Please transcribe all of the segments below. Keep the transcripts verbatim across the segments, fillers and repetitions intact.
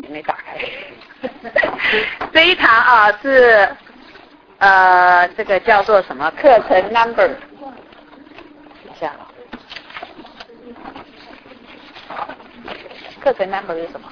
没打开。这一堂啊是呃这个叫做什么课程 number？ 等一下啊，课程 number 是什么？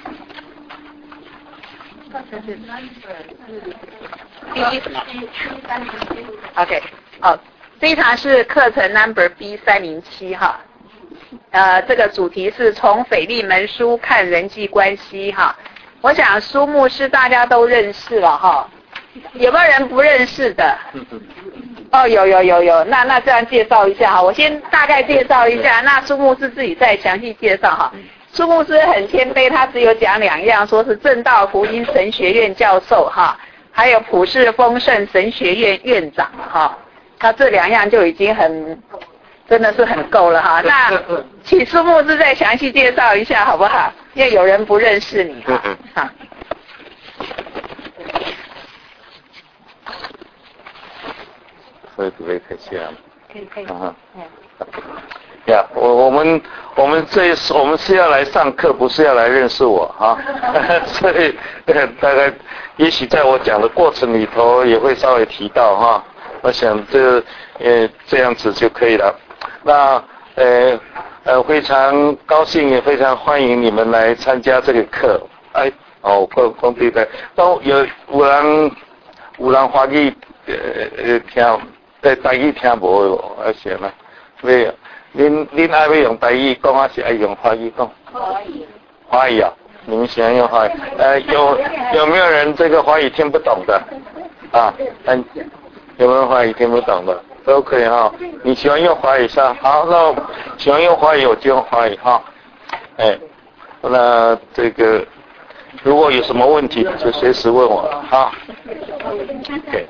课程 number 是第什么 ？OK， 哦，这一堂是课程 number B 三零七哈。呃，这个主题是从腓利门书看人际关系哈。我想书目是大家都认识了哈，有没有人不认识的？哦，有有有有，那那这样介绍一下哈，我先大概介绍一下，那书目是自己再详细介绍哈。书目是很谦卑，他只有讲两样，说是正道福音神学院教授哈，还有普世丰盛神学院院长哈，他这两样就已经很。真的是很够了哈，那请苏牧师再详细介绍一下好不好？因为有人不认识你哈。好。 可以可以开始啊。 可以可以。 啊。呀，我我们我们这我们是要来上课，不是要来认识我哈。所以大概也许在我讲的过程里头也会稍微提到哈。我想这呃这样子就可以了。那呃呃非常高兴，也非常欢迎你们来参加这个课。哎，哦，讲讲对的，都有有人有人华语呃呃听，在台语听无的无，还是吗？对，恁恁爱要用台语讲，还是爱用华语讲？华语。华语啊，你们喜欢用华语？呃，有有没有人这个华语听不懂的？啊，嗯，有没有华语听不懂的？都可以哈，你喜欢用华语是吧？好，那喜欢用华语我就用华语哈。哎，那这个如果有什么问题就随时问我哈。对。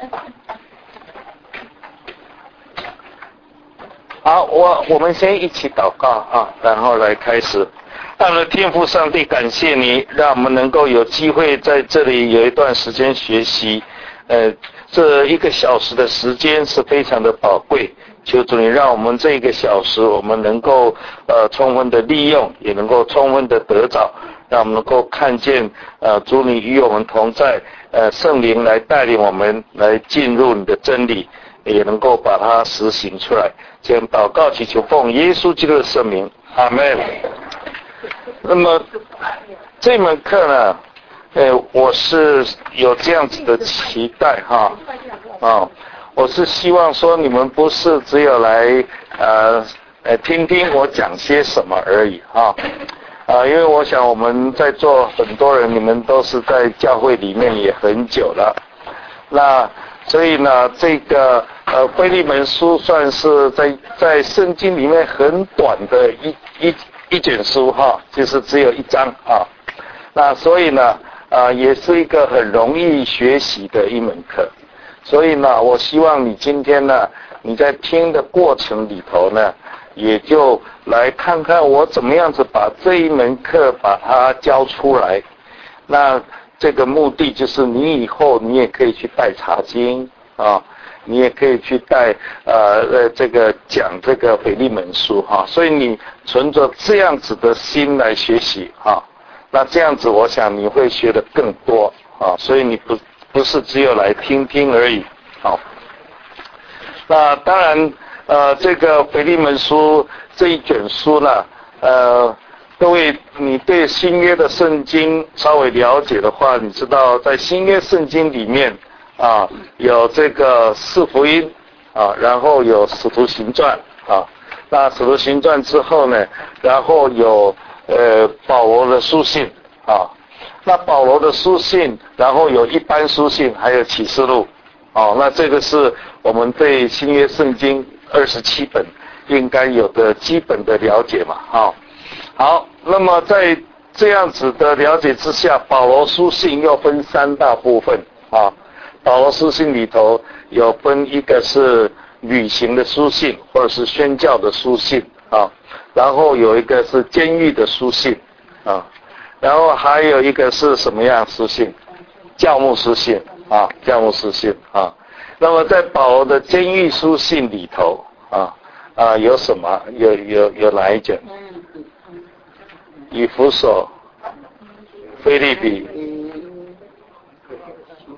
好，我我们先一起祷告啊，然后来开始。爱我们的天父上帝，感谢你，让我们能够有机会在这里有一段时间学习。呃，这一个小时的时间是非常的宝贵，求主你让我们这一个小时我们能够呃充分的利用，也能够充分的得着，让我们能够看见呃主你与我们同在，呃圣灵来带领我们来进入你的真理，也能够把它实行出来。这样祷告祈求奉耶稣基督的圣名，阿们。那么这门课呢？呃，我是有这样子的期待哈，啊，我是希望说你们不是只有来呃呃听听我讲些什么而已哈，啊，因为我想我们在座很多人，你们都是在教会里面也很久了，那所以呢，这个呃腓利门书算是在在圣经里面很短的一一一卷书哈，就是只有一章啊，那所以呢。啊，也是一个很容易学习的一门课，所以呢，我希望你今天呢，你在听的过程里头呢，也就来看看我怎么样子把这一门课把它教出来。那这个目的就是你以后你也可以去带查经啊，你也可以去带呃呃这个讲这个腓利门书哈，所以你存着这样子的心来学习哈。那这样子，我想你会学得更多啊，所以你不不是只有来听听而已。好，那当然，呃，这个腓利门书这一卷书呢，呃，各位你对新约的圣经稍微了解的话，你知道在新约圣经里面啊，有这个四福音啊，然后有使徒行传啊，那使徒行传之后呢，然后有。呃，保罗的书信啊，那保罗的书信，然后有一般书信，还有启示录，哦，那这个是我们对新约圣经二十七本应该有的基本的了解嘛，好，好，那么在这样子的了解之下，保罗书信又分三大部分啊，保罗书信里头有分一个是旅行的书信，或者是宣教的书信啊。然后有一个是监狱的书信啊，然后还有一个是什么样书信？教牧书信啊，教牧书信啊。那么在保罗的监狱书信里头啊啊有什么？有有有哪一卷？以弗所、腓立比、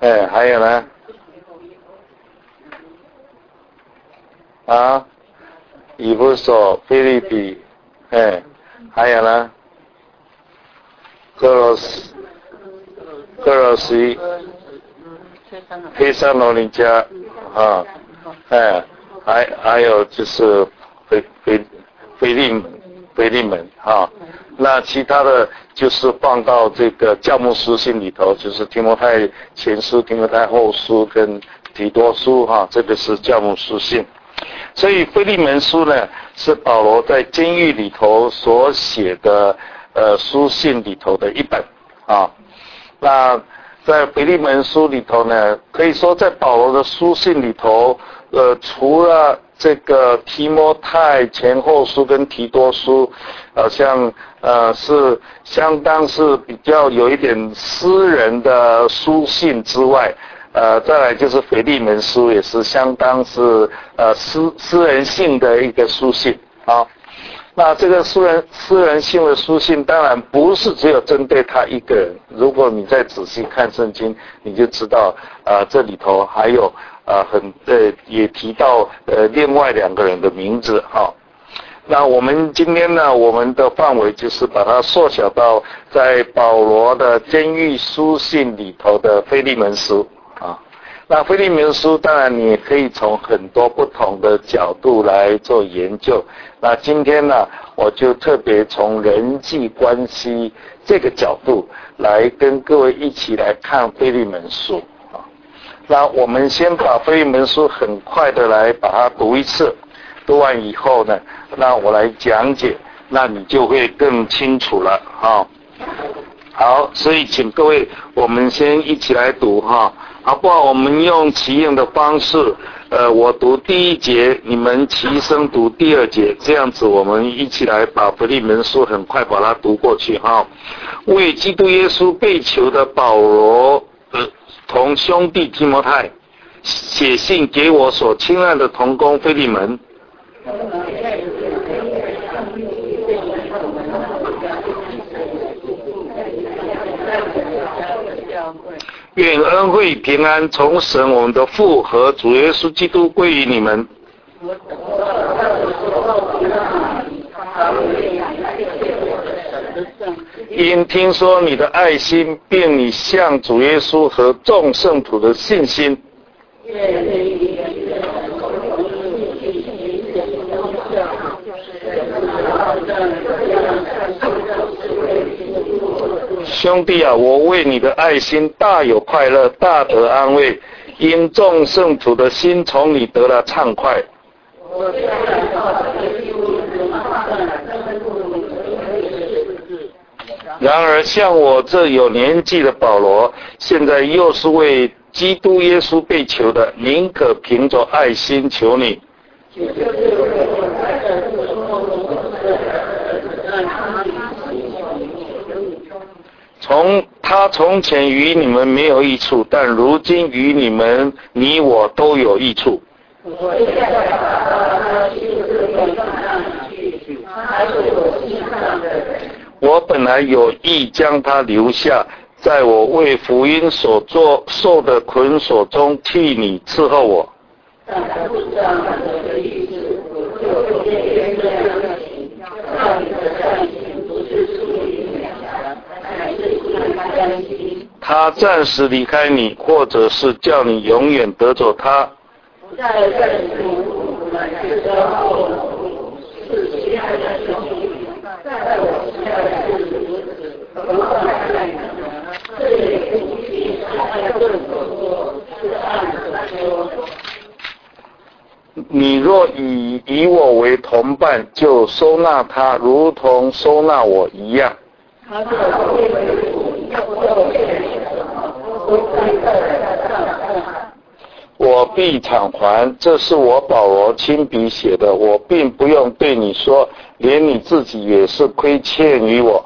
哎，还有呢？啊，以弗所、腓立比，哎，还有呢？哥罗斯、哥罗西、帖撒罗尼迦啊，哎，还还有就是腓腓腓利腓利门啊，那其他的就是放到这个教牧书信里头，就是提摩太前书、提摩太后书跟提多书哈、啊，这个是教牧书信。所以腓利门书呢，是保罗在监狱里头所写的呃书信里头的一本啊。那在腓利门书里头呢，可以说在保罗的书信里头，呃，除了这个提摩太前后书跟提多书，好像呃是相当是比较有一点私人的书信之外，呃，再来就是腓利门书也是相当是呃私私人性的一个书信啊。那这个私人私人性的书信，当然不是只有针对他一个人。如果你再仔细看圣经，你就知道，呃，这里头还有呃很呃也提到呃另外两个人的名字哈、哦。那我们今天呢，我们的范围就是把它缩小到在保罗的监狱书信里头的腓利门书啊。那腓利门书当然你也可以从很多不同的角度来做研究。那今天呢，我就特别从人际关系这个角度来跟各位一起来看腓利门书啊。那我们先把腓利门书很快的来把它读一次，读完以后呢，那我来讲解，那你就会更清楚了啊。好，所以请各位我们先一起来读哈。好不好？我们用齐应的方式，呃，我读第一节，你们齐声读第二节，这样子我们一起来把腓利门书很快把它读过去哈。为基督耶稣被囚的保罗，呃，同兄弟提摩太，写信给我所亲爱的同工腓利门。愿恩惠平安从神我们的父和主耶稣基督归于你们。因听说你的爱心，并你向主耶稣和众圣徒的信心，兄弟啊，我为你的爱心大有快乐，大得安慰，因众圣徒的心从你得了畅快。然而像我这有年纪的保罗，现在又是为基督耶稣被囚的，宁可凭着爱心求你。从他从前与你们没有益处，但如今与你们你我都有益处。我本来有意将他留下，在我为福音所做受的捆锁中替你伺候我。他暂时离开你，或者是叫你永远得着他。你若以以我为同伴，就收纳他，如同收纳我一样。我必偿还，这是我保罗亲笔写的，我并不用对你说，连你自己也是亏欠于我。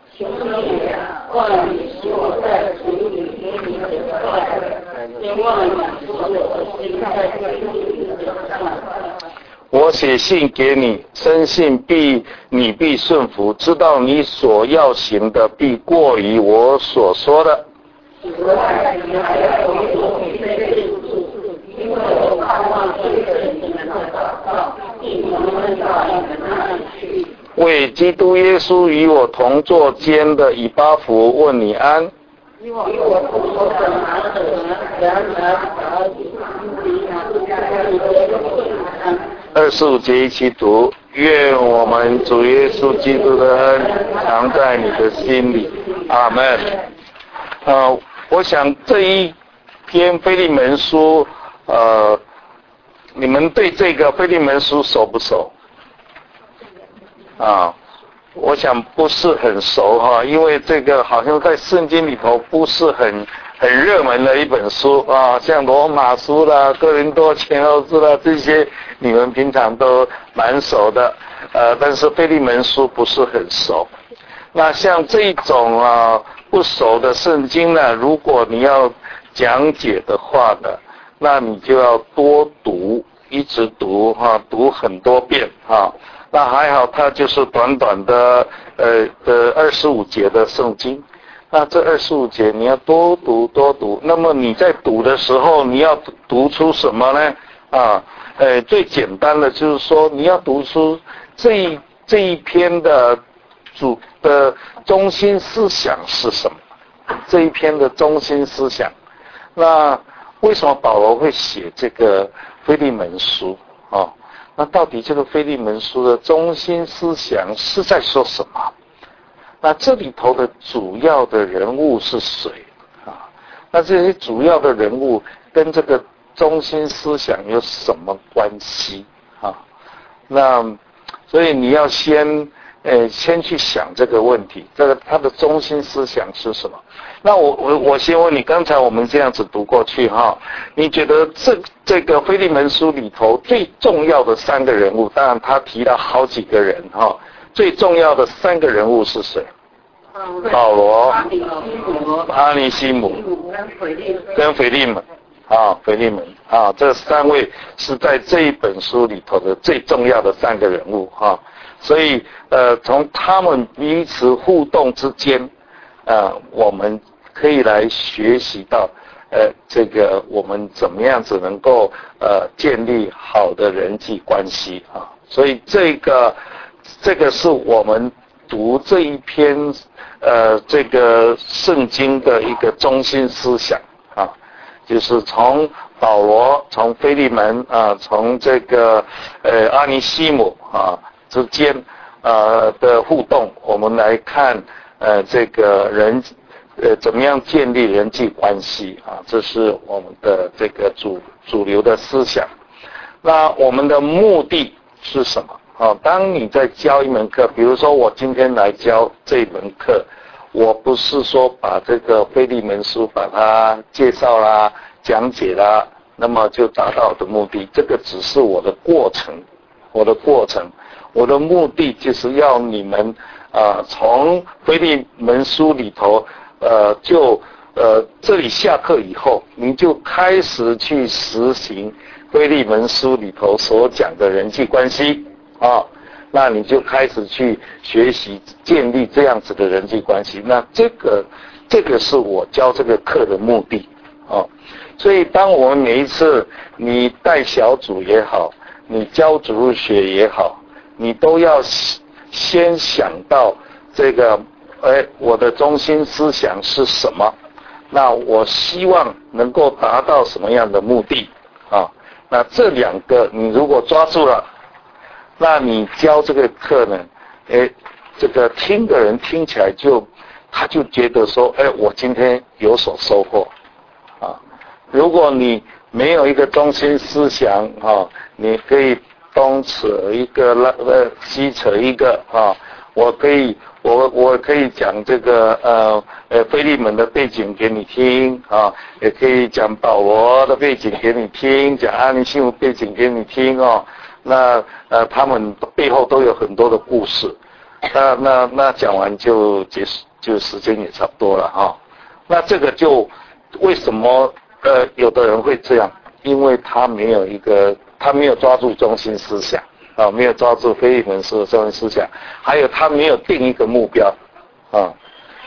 我写信给你，深信必你必顺服，知道你所要行的必过于我所说的。 为基督耶稣与我同坐监的以巴弗问你安。二十五节一起读，愿我们主耶稣基督的恩常在你的心里，阿们。呃，我想这一篇腓利门书，呃，你们对这个腓利门书熟不熟？啊，我想不是很熟哈，因为这个好像在圣经里头不是很很热门的一本书啊，像罗马书啦、哥林多前后书啦这些，你们平常都蛮熟的，呃，但是腓利门书不是很熟。那像这种啊不熟的圣经呢，如果你要讲解的话呢，那你就要多读，一直读哈、啊，读很多遍哈、啊。那还好，它就是短短的呃的二十五节的圣经。那这二十五节你要多读多读。那么你在读的时候，你要读出什么呢？啊，呃，最简单的就是说，你要读出这一这一篇的主的中心思想是什么？这一篇的中心思想。那为什么保罗会写这个腓利门书啊？那到底这个腓利门书的中心思想是在说什么？那这里头的主要的人物是谁啊？那这些主要的人物跟这个中心思想有什么关系啊？那所以你要先呃先去想这个问题，这个它的中心思想是什么？那我我我先问你，刚才我们这样子读过去哈，你觉得这这个腓利门书里头最重要的三个人物，当然他提了好几个人哈，最重要的三个人物是谁？保罗、阿尼西姆跟腓利门啊，腓利门啊，这三位是在这一本书里头的最重要的三个人物哈，所以呃，从他们彼此互动之间，呃，我们可以来学习到，呃，这个我们怎么样子能够呃建立好的人际关系啊？所以这个这个是我们读这一篇呃这个圣经的一个中心思想啊，就是从保罗、从腓利门啊、从这个呃阿尼西姆啊之间呃的互动，我们来看呃这个人。呃，怎么样建立人际关系啊？这是我们的这个主主流的思想。那我们的目的是什么？啊，当你在教一门课，比如说我今天来教这门课，我不是说把这个腓利门书把它介绍啦、讲解啦，那么就达到我的目的。这个只是我的过程，我的过程，我的目的就是要你们啊，从腓利门书里头。呃，就呃，这里下课以后，你就开始去实行腓利门书里头所讲的人际关系啊，那你就开始去学习建立这样子的人际关系。那这个这个是我教这个课的目的啊。所以，当我们每一次你带小组也好，你教主日学也好，你都要先想到这个。哎，我的中心思想是什么？那我希望能够达到什么样的目的啊？那这两个你如果抓住了，那你教这个课呢，哎，这个听的人听起来就他就觉得说，哎，我今天有所收获啊。如果你没有一个中心思想啊，你可以东扯一个，呃，西扯一个啊，我可以。我我可以讲这个呃呃腓利门的背景给你听啊，也可以讲保罗的背景给你听，讲阿尼西姆背景给你听哦。那呃他们背后都有很多的故事，那那那讲完就结束，就时间也差不多了哈、哦。那这个就为什么呃有的人会这样？因为他没有一个，他没有抓住中心思想。啊，没有抓住腓利门书的中心思想，还有他没有定一个目标，啊，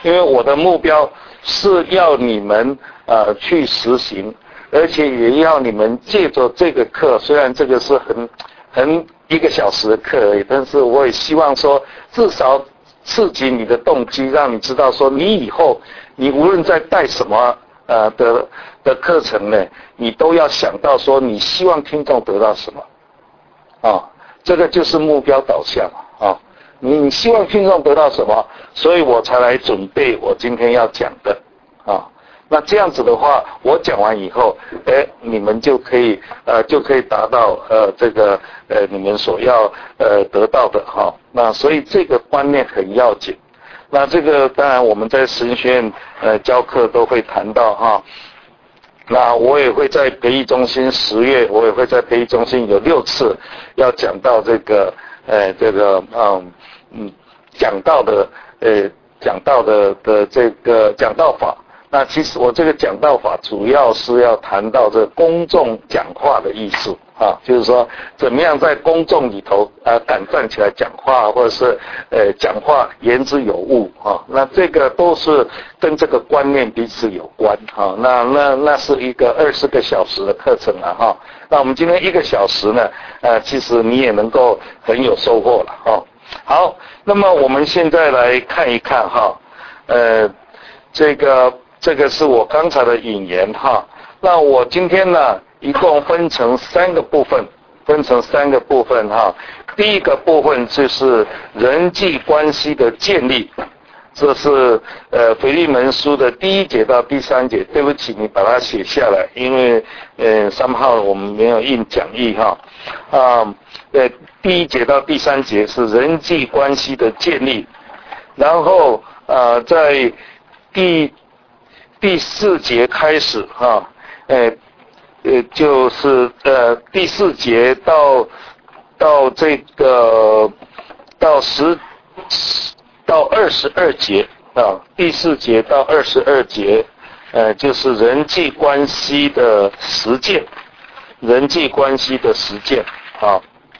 因为我的目标是要你们呃去实行，而且也要你们借着这个课，虽然这个是很很一个小时的课而已，但是我也希望说至少刺激你的动机，让你知道说你以后你无论在带什么呃的的课程呢，你都要想到说你希望听众得到什么啊，这个就是目标导向啊。你希望听众得到什么，所以我才来准备我今天要讲的啊。那这样子的话，我讲完以后，哎，你们就可以呃就可以达到呃这个呃你们所要呃得到的哈。那所以这个观念很要紧。那这个当然我们在神学院呃教课都会谈到哈。那我也会在培育中心十月，我也会在培育中心有六次要讲到这个呃这个嗯嗯讲到的呃讲到的的这个讲道法。那其实我这个讲道法主要是要谈到这公众讲话的艺术啊，就是说怎么样在公众里头呃敢站起来讲话，或者是呃讲话言之有物啊，那这个都是跟这个观念彼此有关啊。那那那是一个二十个小时的课程了哈。那我们今天一个小时呢，呃，其实你也能够很有收获了哈。好，那么我们现在来看一看哈，呃，这个。这个是我刚才的引言哈。那我今天呢，一共分成三个部分，分成三个部分哈。第一个部分就是人际关系的建立，这是呃腓利门书的第一节到第三节。对不起，你把它写下来，因为呃三号我们没有印讲义哈。啊，呃第一节到第三节是人际关系的建立，然后呃在第第四节开始哈，呃呃就是呃第四节到到这个到十到二十二节啊，第四节到二十二节，呃就是人际关系的实践，人际关系的实践啊，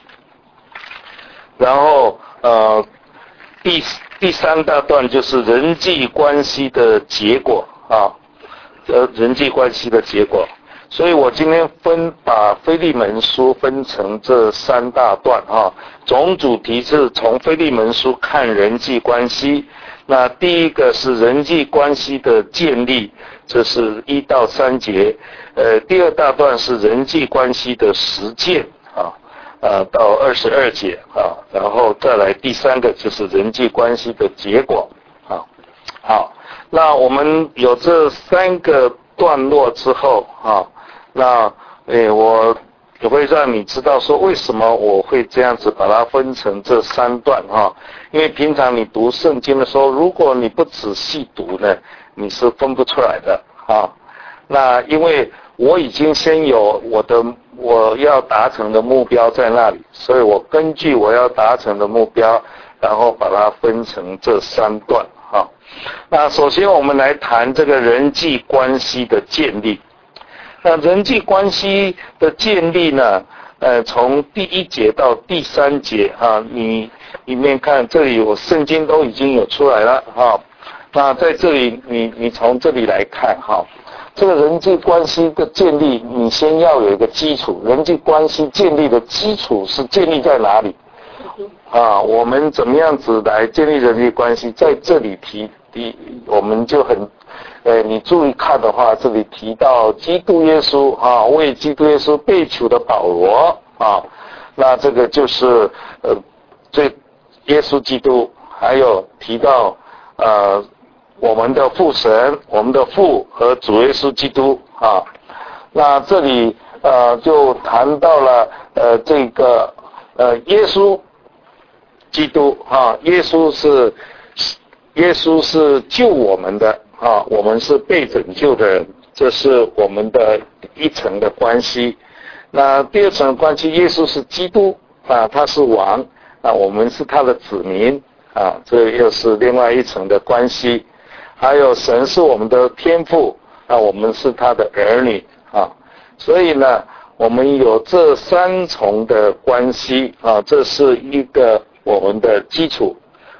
然后呃第第三大段就是人际关系的结果。啊，呃，人际关系的结果，所以我今天分把腓利门书分成这三大段啊，总主题是从腓利门书看人际关系。那第一个是人际关系的建立，这是一到三节，呃，第二大段是人际关系的实践啊，呃，到二十二节啊，然后再来第三个就是人际关系的结果啊，好。那我们有这三个段落之后啊，那诶我也会让你知道说为什么我会这样子把它分成这三段啊，因为平常你读圣经的时候，如果你不仔细读呢，你是分不出来的啊。那因为我已经先有我的我要达成的目标在那里，所以我根据我要达成的目标，然后把它分成这三段。好，那首先我们来谈这个人际关系的建立。那人际关系的建立呢，呃，从第一节到第三节啊，你里面看这里我圣经都已经有出来了哈。那在这里你你从这里来看哈，这个人际关系的建立，你先要有一个基础。人际关系建立的基础是建立在哪里？啊，我们怎么样子来建立人际关系？在这里提提，我们就很，呃，你注意看的话，这里提到基督耶稣啊，为基督耶稣被囚的保罗啊，那这个就是呃，这耶稣基督，还有提到呃我们的父神，我们的父和主耶稣基督啊，那这里呃就谈到了呃这个呃耶稣。基督啊，耶稣是耶稣是救我们的啊，我们是被拯救的人，这是我们的一层的关系。那第二层的关系，耶稣是基督啊，他是王啊，我们是他的子民啊，这又是另外一层的关系。还有神是我们的天父啊，我们是他的儿女啊，所以呢，我们有这三重的关系啊，这是一个我们的基础。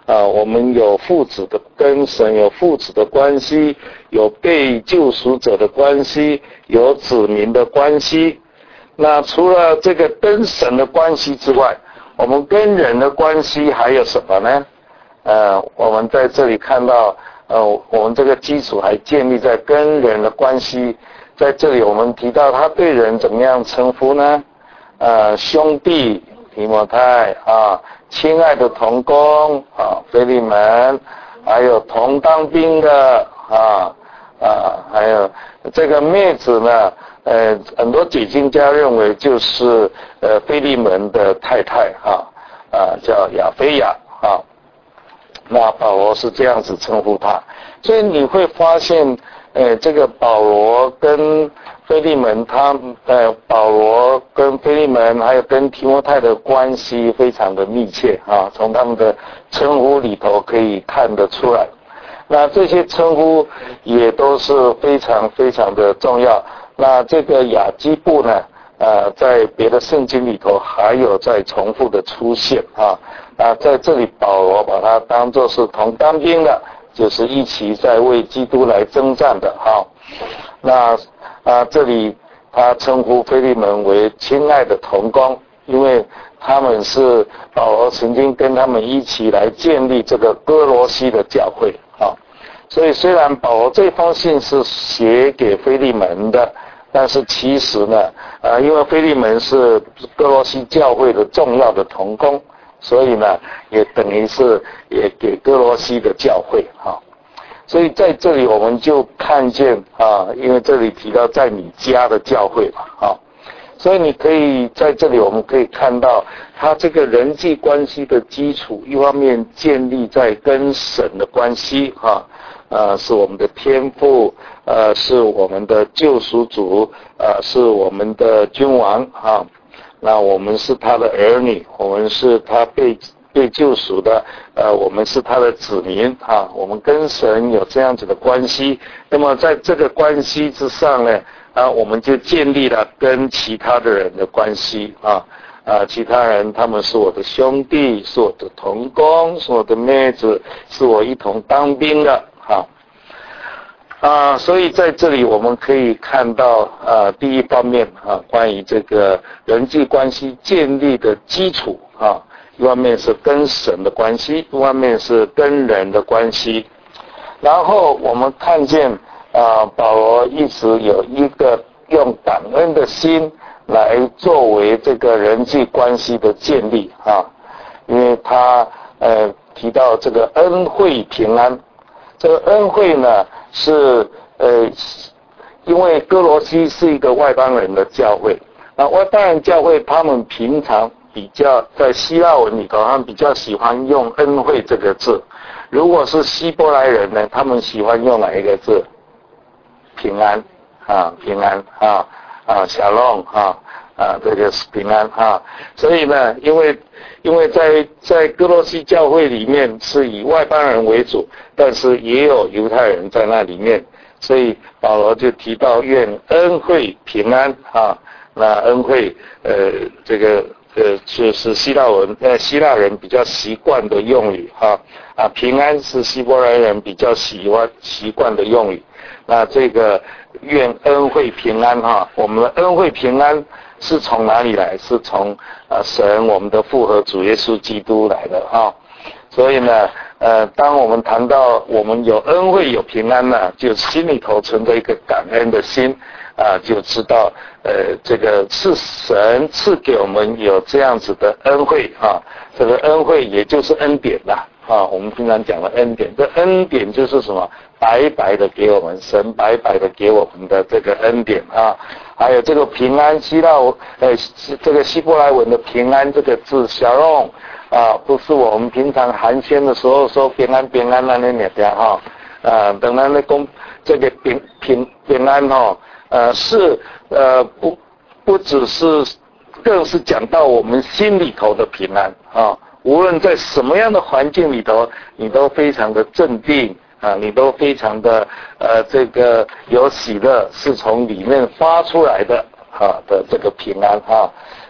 啊，我们有父子的跟神有父子的关系，有被救赎者的关系，有子民的关系。那除了这个跟神的关系之外，我们跟人的关系还有什么呢？呃，我们在这里看到，呃，我们这个基础还建立在跟人的关系。在这里我们提到他对人怎么样称呼呢？呃，兄弟提摩太啊，亲爱的同工啊，腓利门，还有同当兵的啊啊，还有这个妹子呢，呃，很多解经家认为就是呃腓利门的太太啊啊，叫亚非亚啊。那保罗是这样子称呼他，所以你会发现，呃，这个保罗跟腓利门他，呃，保罗跟腓利门还有跟提摩太的关系非常的密切啊，从他们的称呼里头可以看得出来。那这些称呼也都是非常非常的重要。那这个雅基布呢，呃，在别的圣经里头还有在重复的出现啊。那在这里保罗把它当作是同当兵的，就是一起在为基督来征战的哈、啊。那啊，这里他称呼腓利门为亲爱的同工，因为他们是保罗曾经跟他们一起来建立这个哥罗西的教会啊。所以虽然保罗这封信是写给腓利门的，但是其实呢，呃，因为腓利门是哥罗西教会的重要的同工，所以呢，也等于是也给哥罗西的教会哈。所以在这里我们就看见啊，因为这里提到在你家的教会嘛，啊，所以你可以在这里我们可以看到，他这个人际关系的基础，一方面建立在跟神的关系哈，呃，是我们的天父，呃，是我们的救赎主，呃，是我们的君王哈。那我们是他的儿女，我们是他被被救赎的，呃，我们是他的子民啊，我们跟神有这样子的关系。那么在这个关系之上呢，啊，我们就建立了跟其他的人的关系啊，啊，其他人他们是我的兄弟，是我的同工，是我的妹子，是我一同当兵的啊。啊，所以在这里我们可以看到，啊，第一方面啊，关于这个人际关系建立的基础啊，一方面是跟神的关系，一方面是跟人的关系。然后我们看见啊，保罗一直有一个用感恩的心来作为这个人际关系的建立啊，因为他呃提到这个恩惠平安。这个恩惠呢，是呃，因为哥罗西是一个外邦人的教会，那外邦人教会他们平常比较在希腊文里头，他们比较喜欢用恩惠这个字。如果是希伯来人呢，他们喜欢用哪一个字？平安啊，平安啊啊，小龙啊啊，这个是平安啊。所以呢，因为因为在在哥罗西教会里面是以外邦人为主，但是也有犹太人在那里面，所以保罗就提到愿恩惠平安啊。那恩惠呃这个呃就是希腊文呃希腊人比较习惯的用语哈啊，平安是希伯来人比较喜欢习惯的用语。那这个愿恩惠平安哈，我们的恩惠平安是从哪里来？是从呃神我们的父和主耶稣基督来的哈。所以呢，呃，当我们谈到我们有恩惠有平安呢，就心里头存着一个感恩的心啊、呃，就知道呃这个是神赐给我们有这样子的恩惠啊，这个恩惠也就是恩典啦啊，我们平常讲的恩典，这恩典就是什么？白白的给我们，神白白的给我们的这个恩典啊，还有这个平安，希腊呃这个希伯来文的平安这个字，shalom啊，不是我们平常寒暄的时候说平安平安那那那边哈啊，等到那公这个平平平安哈呃是呃不不只是，更是讲到我们心里头的平安啊，无论在什么样的环境里头，你都非常的镇定。啊，你都非常的呃，这个有喜乐，是从里面发出来的啊的这个平安啊，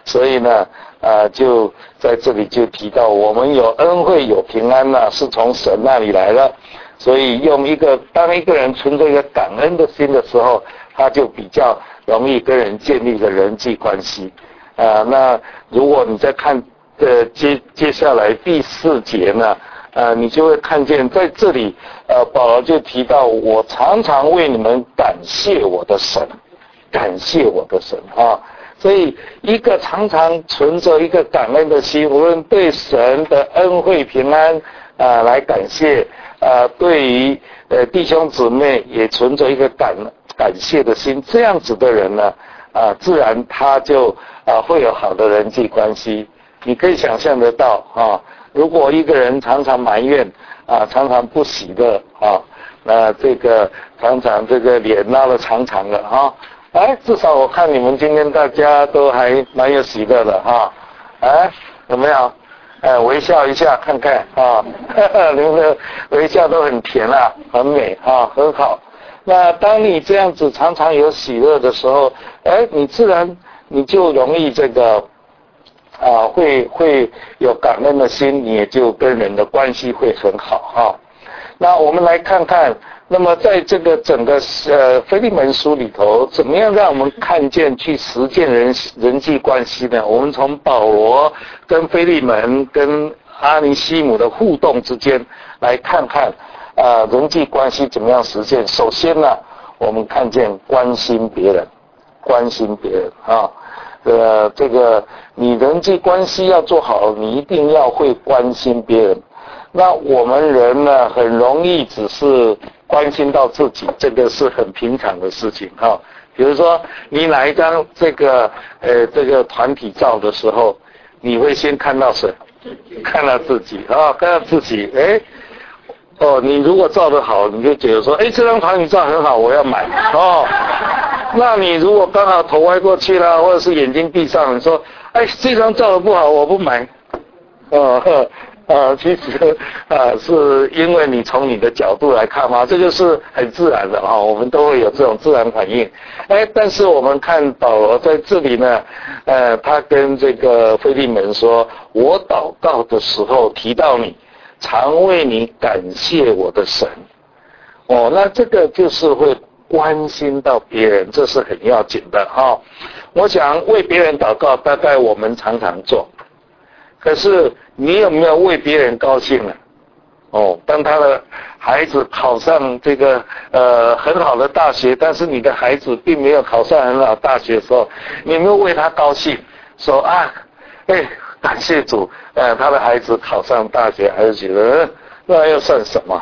所以呢，呃，就在这里就提到，我们有恩惠有平安呢、啊，是从神那里来的。所以用一个当一个人存着一个感恩的心的时候，他就比较容易跟人建立一个人际关系。啊、呃，那如果你再看呃接接下来第四节呢，呃，你就会看见在这里，呃，保罗就提到，我常常为你们感谢我的神，感谢我的神啊。所以一个常常存着一个感恩的心，无论对神的恩惠平安啊、呃、来感谢，呃，对于呃弟兄姊妹也存着一个感感谢的心，这样子的人呢，啊、呃，自然他就啊、呃、会有好的人际关系。你可以想象得到啊，如果一个人常常埋怨啊，常常不喜乐啊，那这个常常这个脸拉得长长的啊。哎，至少我看你们今天大家都还蛮有喜乐的哈，哎，有没有？哎，微笑一下看看啊，呵呵，你们的微笑都很甜啊，很美啊，很好。那当你这样子常常有喜乐的时候，哎，你自然你就容易这个啊，会会有感恩的心，你也就跟人的关系会很好哈。那我们来看看。那么在这个整个呃腓利门书里头，怎么样让我们看见去实践人人际关系呢？我们从保罗跟腓利门跟阿尼西姆的互动之间来看看啊、呃、人际关系怎么样实践。首先呢，我们看见关心别人，关心别人啊，呃这个你人际关系要做好，你一定要会关心别人。那我们人呢，很容易只是关心到自己，这个是很平常的事情哈。比如说，你拿一张这个呃这个团体照的时候，你会先看到谁？看到自己啊，看到自己。哎，哦，你如果照得好，你就觉得说，哎，这张团体照很好，我要买哦。那你如果刚好头歪过去了，或者是眼睛闭上，你说，哎，这张照得不好，我不买。哦。呵呃，其实呃，是因为你从你的角度来看嘛，这就是很自然的哈、哦，我们都会有这种自然反应。哎，但是我们看保罗在这里呢，呃，他跟这个腓利门说，我祷告的时候提到你，常为你感谢我的神。哦，那这个就是会关心到别人，这是很要紧的哈、哦。我想为别人祷告，大概我们常常做。可是你有没有为别人高兴呢？哦，当他的孩子考上这个呃很好的大学，但是你的孩子并没有考上很好的大学的时候，你有没有为他高兴？说啊，哎，感谢主，呃，他的孩子考上大学，还是觉得、呃、那又算什么？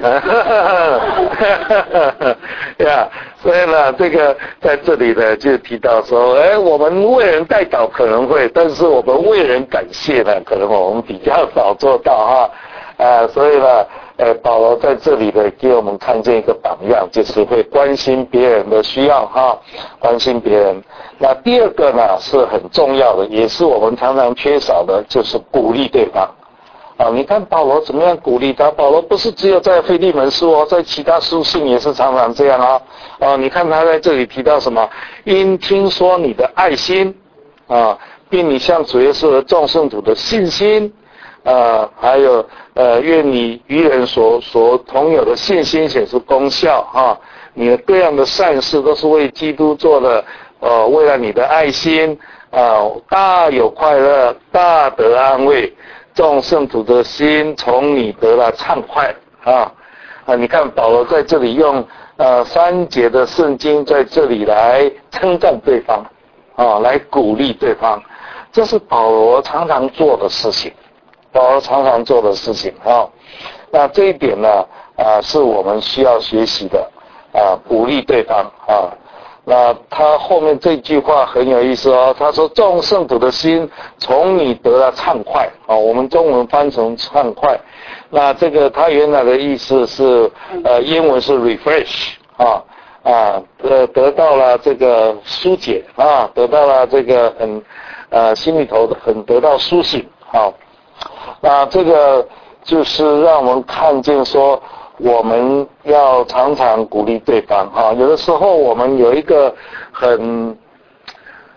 呀，所以呢，这个在这里呢就提到说，哎，我们为人代祷可能会，但是我们为人感谢呢，可能我们比较少做到哈。啊，所以呢，呃，保罗在这里呢给我们看见一个榜样，就是会关心别人的需要哈，关心别人。那第二个呢是很重要的，也是我们常常缺少的，就是鼓励对方。啊，你看保罗怎么样鼓励他？保罗不是只有在腓利门书哦，在其他书信也是常常这样啊。啊，你看他在这里提到什么？因听说你的爱心啊，并你向主耶稣和众圣徒的信心，呃，还有呃，愿你与人所所同有的信心显出功效啊。你的各样的善事都是为基督做的，呃，为了你的爱心啊，大有快乐，大得安慰。众圣徒的心从你得了畅快啊啊！你看保罗在这里用呃三节的圣经在这里来称赞对方啊，来鼓励对方，这是保罗常常做的事情，保罗常常做的事情啊。那这一点呢啊，是我们需要学习的啊，鼓励对方啊。那他后面这句话很有意思哦，他说众圣徒的心从你得了畅快啊，我们中文翻成畅快。那这个他原来的意思是呃英文是 refresh 啊啊呃得到了这个疏解啊，得到了这个很呃心里头很得到苏醒啊。那这个就是让我们看见说，我们要常常鼓励对方啊。有的时候我们有一个很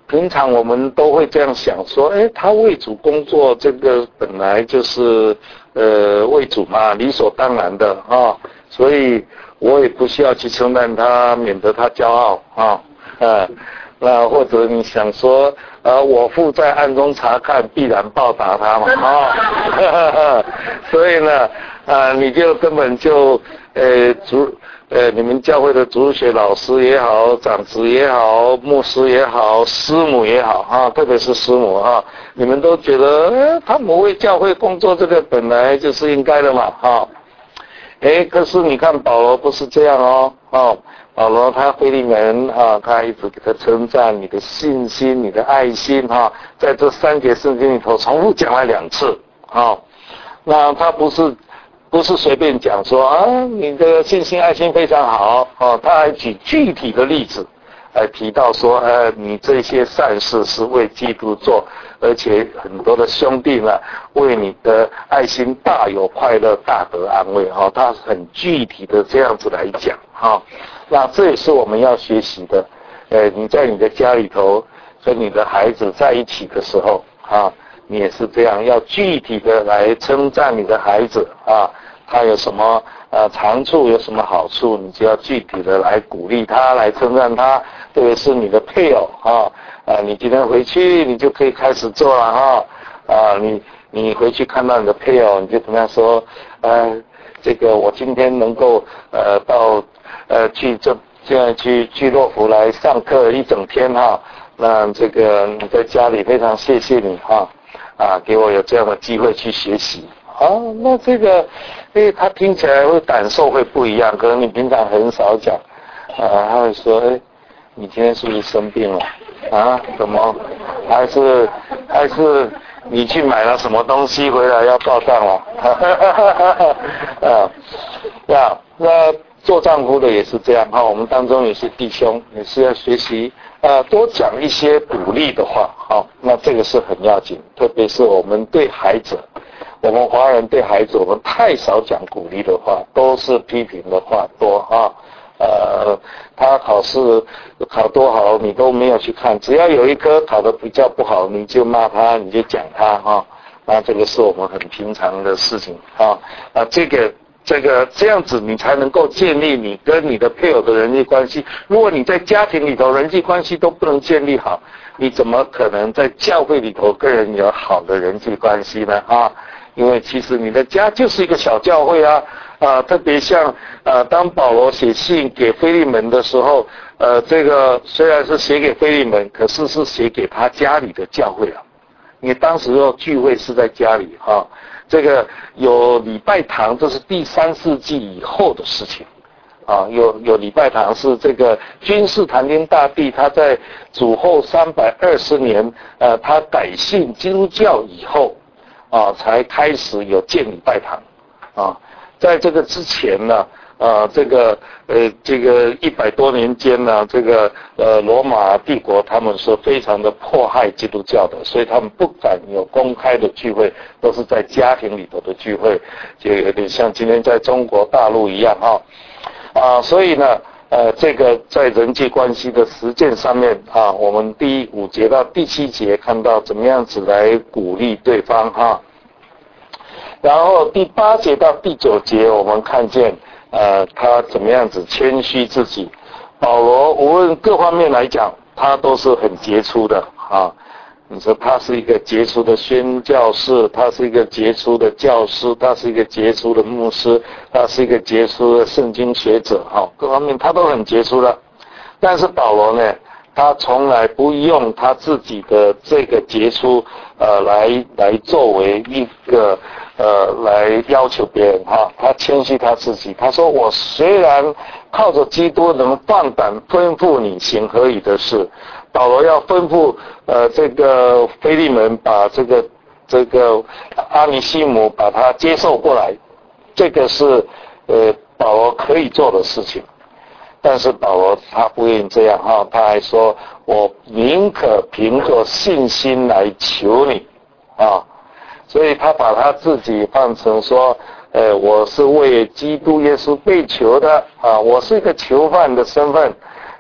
平常我们都会这样想说，哎，他为主工作，这个本来就是呃为主嘛，理所当然的啊，所以我也不需要去称赞他，免得他骄傲啊，呃，那或者你想说，呃，我父在暗中察看，必然报答他嘛，啊，所以呢，啊，你就根本就呃主。呃，你们教会的主学老师也好，长子也好，牧师也好，师母也好啊，特别是师母啊，你们都觉得，呃，他们为教会工作，这个本来就是应该的嘛，哈。哎，可是你看保罗不是这样哦，哦，保罗他腓利门啊，他一直给他称赞你的信心、你的爱心哈，在这三节圣经里头重复讲了两次，啊，那他不是。不是随便讲说啊，你的信心爱心非常好哦，他还举具体的例子，来提到说，呃，你这些善事是为基督做，而且很多的兄弟呢，为你的爱心大有快乐，大得安慰哈、哦。他很具体的这样子来讲哈、哦，那这也是我们要学习的。呃，你在你的家里头跟你的孩子在一起的时候啊。你也是这样，要具体的来称赞你的孩子啊，他有什么呃长处，有什么好处，你就要具体的来鼓励他，来称赞他。特别是你的配偶啊，啊，你今天回去你就可以开始做了哈，啊，你你回去看到你的配偶，你就跟他说，呃，这个我今天能够呃到呃去这现在去去洛福来上课一整天哈，那这个你在家里非常谢谢你哈。啊，给我有这样的机会去学习啊，那这个，哎，他听起来会感受会不一样，可能你平常很少讲，啊，他会说，哎，你今天是不是生病了？啊，怎么？还是还是你去买了什么东西回来要报账了？啊，那那做丈夫的也是这样哈，我们当中也是弟兄，也是要学习。呃，多讲一些鼓励的话，好，那这个是很要紧，特别是我们对孩子，我们华人对孩子，我们太少讲鼓励的话，都是批评的话多啊。呃，他考试考多好，你都没有去看，只要有一科考得比较不好，你就骂他，你就讲他哈。那这个是我们很平常的事情啊。啊，这个。这个这样子，你才能够建立你跟你的配偶的人际关系。如果你在家庭里头人际关系都不能建立好，你怎么可能在教会里头跟人有好的人际关系呢？啊，因为其实你的家就是一个小教会啊，啊，特别像呃，当保罗写信给腓利门的时候，呃，这个虽然是写给腓利门，可是是写给他家里的教会啊。因为当时候聚会是在家里啊。这个有礼拜堂，这是第三世纪以后的事情，啊，有有礼拜堂是这个君士坦丁大帝他在主后三百二十年，呃，他改信基督教以后，啊，才开始有建礼拜堂，啊，在这个之前呢。啊，这个呃，这个一百多年间呢，这个呃，罗马帝国他们是非常的迫害基督教的，所以他们不敢有公开的聚会，都是在家庭里头的聚会，就有点像今天在中国大陆一样哈。啊，所以呢，呃，这个在人际关系的实践上面啊，我们第五节到第七节看到怎么样子来鼓励对方哈。然后第八节到第九节，我们看见。呃，他怎么样子谦虚自己？保罗无论各方面来讲，他都是很杰出的啊。你说他是一个杰出的宣教士，他是一个杰出的教师，他是一个杰出的牧师，他是一个杰出的圣经学者啊，各方面他都很杰出的。但是保罗呢，他从来不用他自己的这个杰出，呃，来来作为一个。呃，来要求别人哈，他谦虚他自己。他说：“我虽然靠着基督能放胆吩咐你行合宜的事。”保罗要吩咐呃这个腓利门把这个这个阿尼西姆把他接受过来，这个是呃保罗可以做的事情。但是保罗他不愿意这样哈，他还说：“我宁可凭着信心来求你啊。”所以他把他自己放成说，呃，我是为基督耶稣被囚的啊，我是一个囚犯的身份，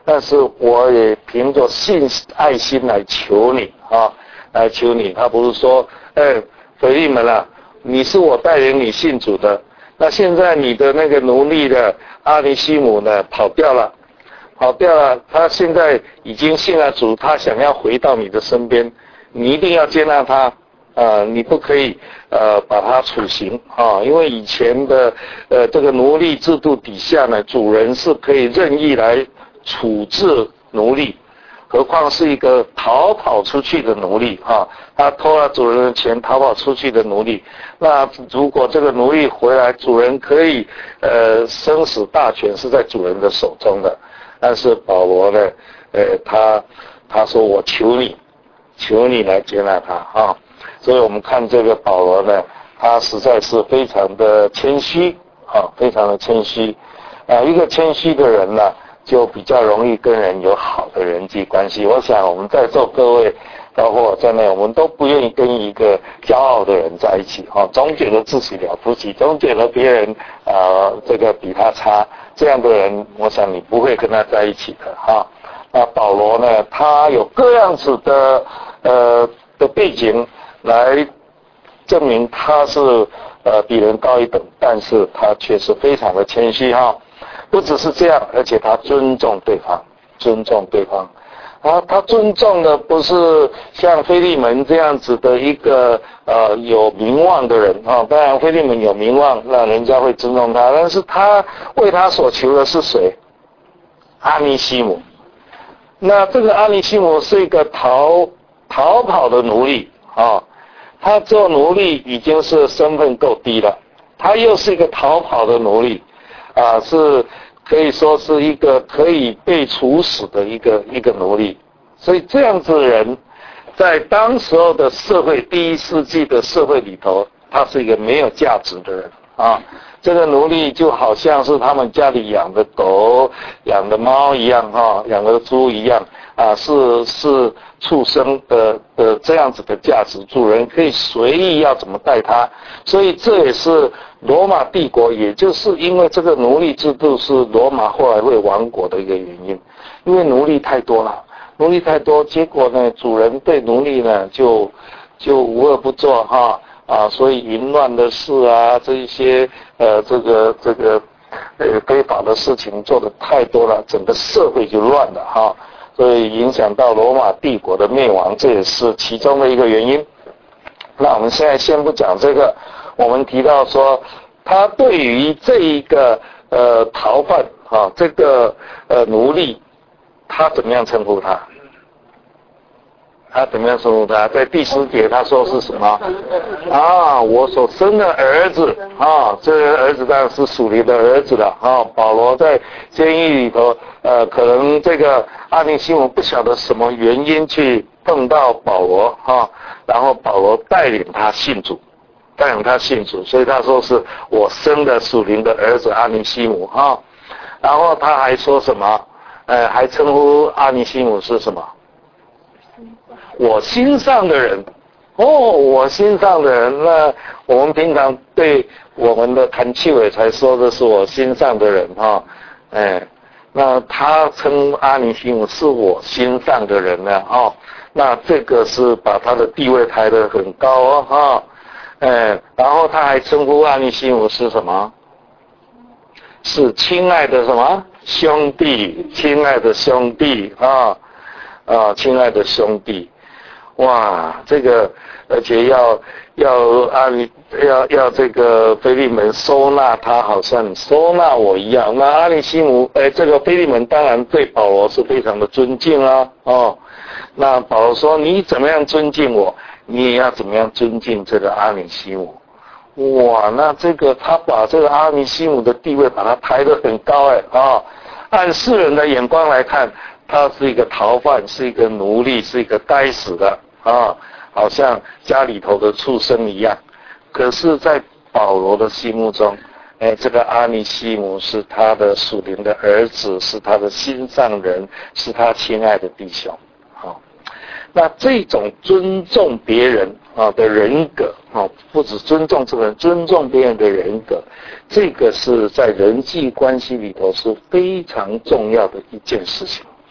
但是我也凭着信爱心来求你啊，来求你。他不是说，哎，腓利门啊，你是我带领你信主的，那现在你的那个奴隶的阿尼西姆呢跑掉了，跑掉了，他现在已经信了主，他想要回到你的身边，你一定要接纳他。呃，你不可以呃把它处刑啊，因为以前的呃这个奴隶制度底下呢，主人是可以任意来处置奴隶，何况是一个逃跑出去的奴隶啊，他偷了主人的钱逃跑出去的奴隶，那如果这个奴隶回来，主人可以呃生死大权是在主人的手中的，但是保罗呢，呃他他说我求你，求你来接纳他啊。所以我们看这个保罗呢，他实在是非常的谦虚啊，非常的谦虚啊。一个谦虚的人呢，就比较容易跟人有好的人际关系。我想我们在座各位，包括我在内，我们都不愿意跟一个骄傲的人在一起啊，总觉得自己了不起，总觉得别人啊这个比他差，这样的人，我想你不会跟他在一起的哈。那保罗呢，他有各样子的呃的背景。来证明他是呃比人高一等，但是他却是非常的谦虚哈。不只是这样，而且他尊重对方，尊重对方。啊，他尊重的不是像腓利门这样子的一个呃有名望的人啊。当然腓利门有名望，让人家会尊重他，但是他为他所求的是谁？阿尼西姆。那这个阿尼西姆是一个逃逃跑的奴隶啊。他做奴隶已经是身份够低了，他又是一个逃跑的奴隶，啊，是可以说是一个可以被处死的一个一个奴隶。所以这样子的人，在当时候的社会，第一世纪的社会里头，他是一个没有价值的人啊。这个奴隶就好像是他们家里养的狗、养的猫一样哈，养的猪一样啊，是是畜生的的这样子的价值，主人可以随意要怎么待他。所以这也是罗马帝国，也就是因为这个奴隶制度是罗马后来会亡国的一个原因，因为奴隶太多了，奴隶太多，结果呢，主人对奴隶呢就就无恶不作哈。啊，所以淫乱的事啊，这一些呃，这个这个呃非法的事情做得太多了，整个社会就乱了哈，所以影响到罗马帝国的灭亡，这也是其中的一个原因。那我们现在先不讲这个，我们提到说，他对于这一个呃逃犯啊，这个呃奴隶，他怎么样称呼他？他怎么样称呼他？在第十节他说是什么？啊，我所生的儿子啊，这个儿子当然是属灵的儿子了啊。保罗在监狱里头，呃，可能这个阿尼西姆不晓得什么原因去碰到保罗啊，然后保罗带领他信主，带领他信主，所以他说是我生的属灵的儿子阿尼西姆啊。然后他还说什么？呃，还称呼阿尼西姆是什么？我心上的人，哦，我心上的人，那我们平常对我们的谭气伟才说的是我心上的人哈，哎，那他称阿尼西姆是我心上的人呢，哦，那这个是把他的地位抬得很高哦，哈，哎，然后他还称呼阿尼西姆是什么？是亲爱的什么兄弟？亲爱的兄弟啊啊，亲爱的兄弟。哇，这个而且要要按要要这个腓利门收纳他，好像收纳我一样。那阿尼西姆，哎，这个腓利门当然对保罗是非常的尊敬啊，哦，那保罗说你怎么样尊敬我，你也要怎么样尊敬这个阿尼西姆。哇，那这个他把这个阿尼西姆的地位把他抬得很高哎啊、哦，按世人的眼光来看，他是一个逃犯，是一个奴隶，是一个该死的。啊，好像家里头的畜生一样。可是，在保罗的心目中，哎，这个阿尼西姆是他的属灵的儿子，是他的心上人，是他亲爱的弟兄。好，那这种尊重别人啊的人格啊，不只尊重这个人，尊重别人的人格，这个是在人际关系里头是非常重要的一件事情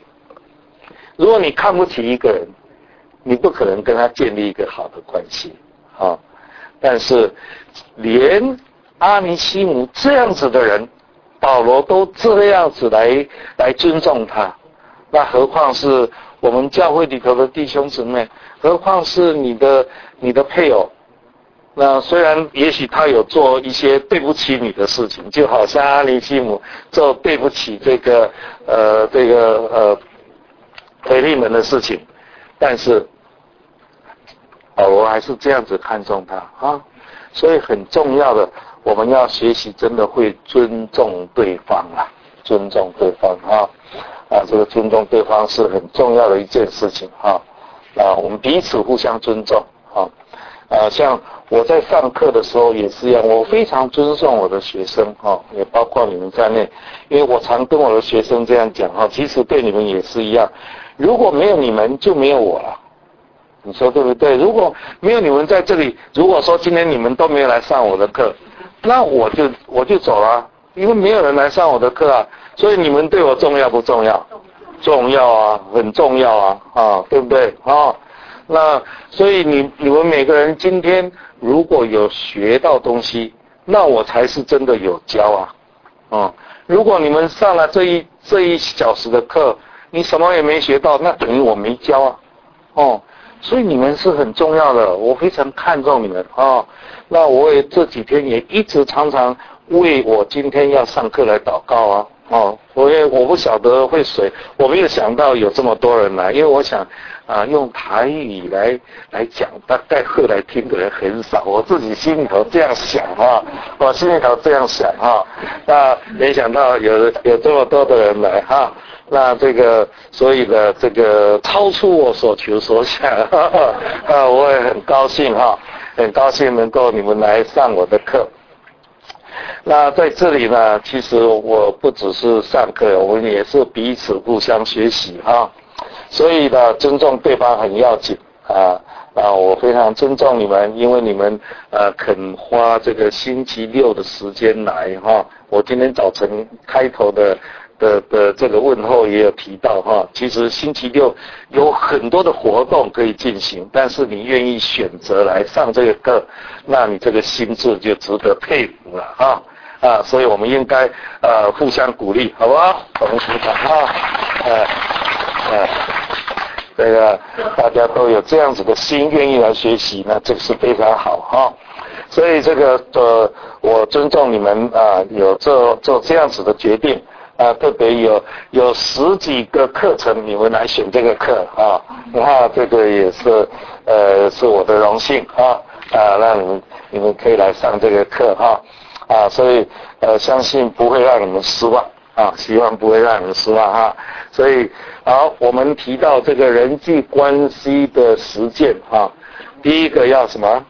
如果你看不起一个人，你不可能跟他建立一个好的关系啊。但是连阿尼西姆这样子的人，保罗都这样子来来尊重他，那何况是我们教会里头的弟兄姊妹，何况是你的你的配偶。那虽然也许他有做一些对不起你的事情，就好像阿尼西姆做对不起这个呃这个呃腓利门的事情，但是保罗还是这样子看重他啊。所以很重要的，我们要学习真的会尊重对方啊，尊重对方啊啊，这个尊重对方是很重要的一件事情啊啊，我们彼此互相尊重啊。啊，像我在上课的时候也是一样，我非常尊重我的学生哈，也包括你们在内，因为我常跟我的学生这样讲哈，其实对你们也是一样，如果没有你们就没有我了，你说对不对？如果没有你们在这里，如果说今天你们都没有来上我的课，那我就我就走了，因为没有人来上我的课啊，所以你们对我重要不重要？重要啊，很重要啊，啊，对不对？啊。那所以你你们每个人今天如果有学到东西，那我才是真的有教啊，哦、嗯，如果你们上了这一这一小时的课，你什么也没学到，那等于我没教啊，哦，所以你们是很重要的，我非常看重你们啊、哦。那我也这几天也一直常常为我今天要上课来祷告啊。哦，我也我不晓得会谁，我没有想到有这么多人来，因为我想啊、呃、用台语来来讲，大概会来听的人很少，我自己心里头这样想啊，我心里头这样想啊，那没想到有有这么多的人来哈、啊，那这个所以呢，这个超出我所求所想，哈哈啊，我也很高兴哈、啊，很高兴能够你们来上我的课。那在这里呢，其实我不只是上课，我们也是彼此互相学习啊。所以呢，尊重对方很要紧啊。啊，我非常尊重你们，因为你们呃肯花这个星期六的时间来哈、啊。我今天早晨开头的的的这个问候也有提到哈、啊，其实星期六有很多的活动可以进行，但是你愿意选择来上这个课，那你这个心智就值得佩服了啊啊！所以我们应该呃互相鼓励，好不好？我们鼓掌啊！呃呃，这个大家都有这样子的心，愿意来学习，那这个是非常好哈、啊。所以这个呃，我尊重你们啊，有做做这样子的决定。啊，特别有有十几个课程，你们来选这个课啊，那这个也是呃是我的荣幸啊啊，让你们你们可以来上这个课哈 啊, 啊，所以呃相信不会让你们失望啊，希望不会让你们失望哈。所以好，我们提到这个人际关系的实践啊，第一个要什么？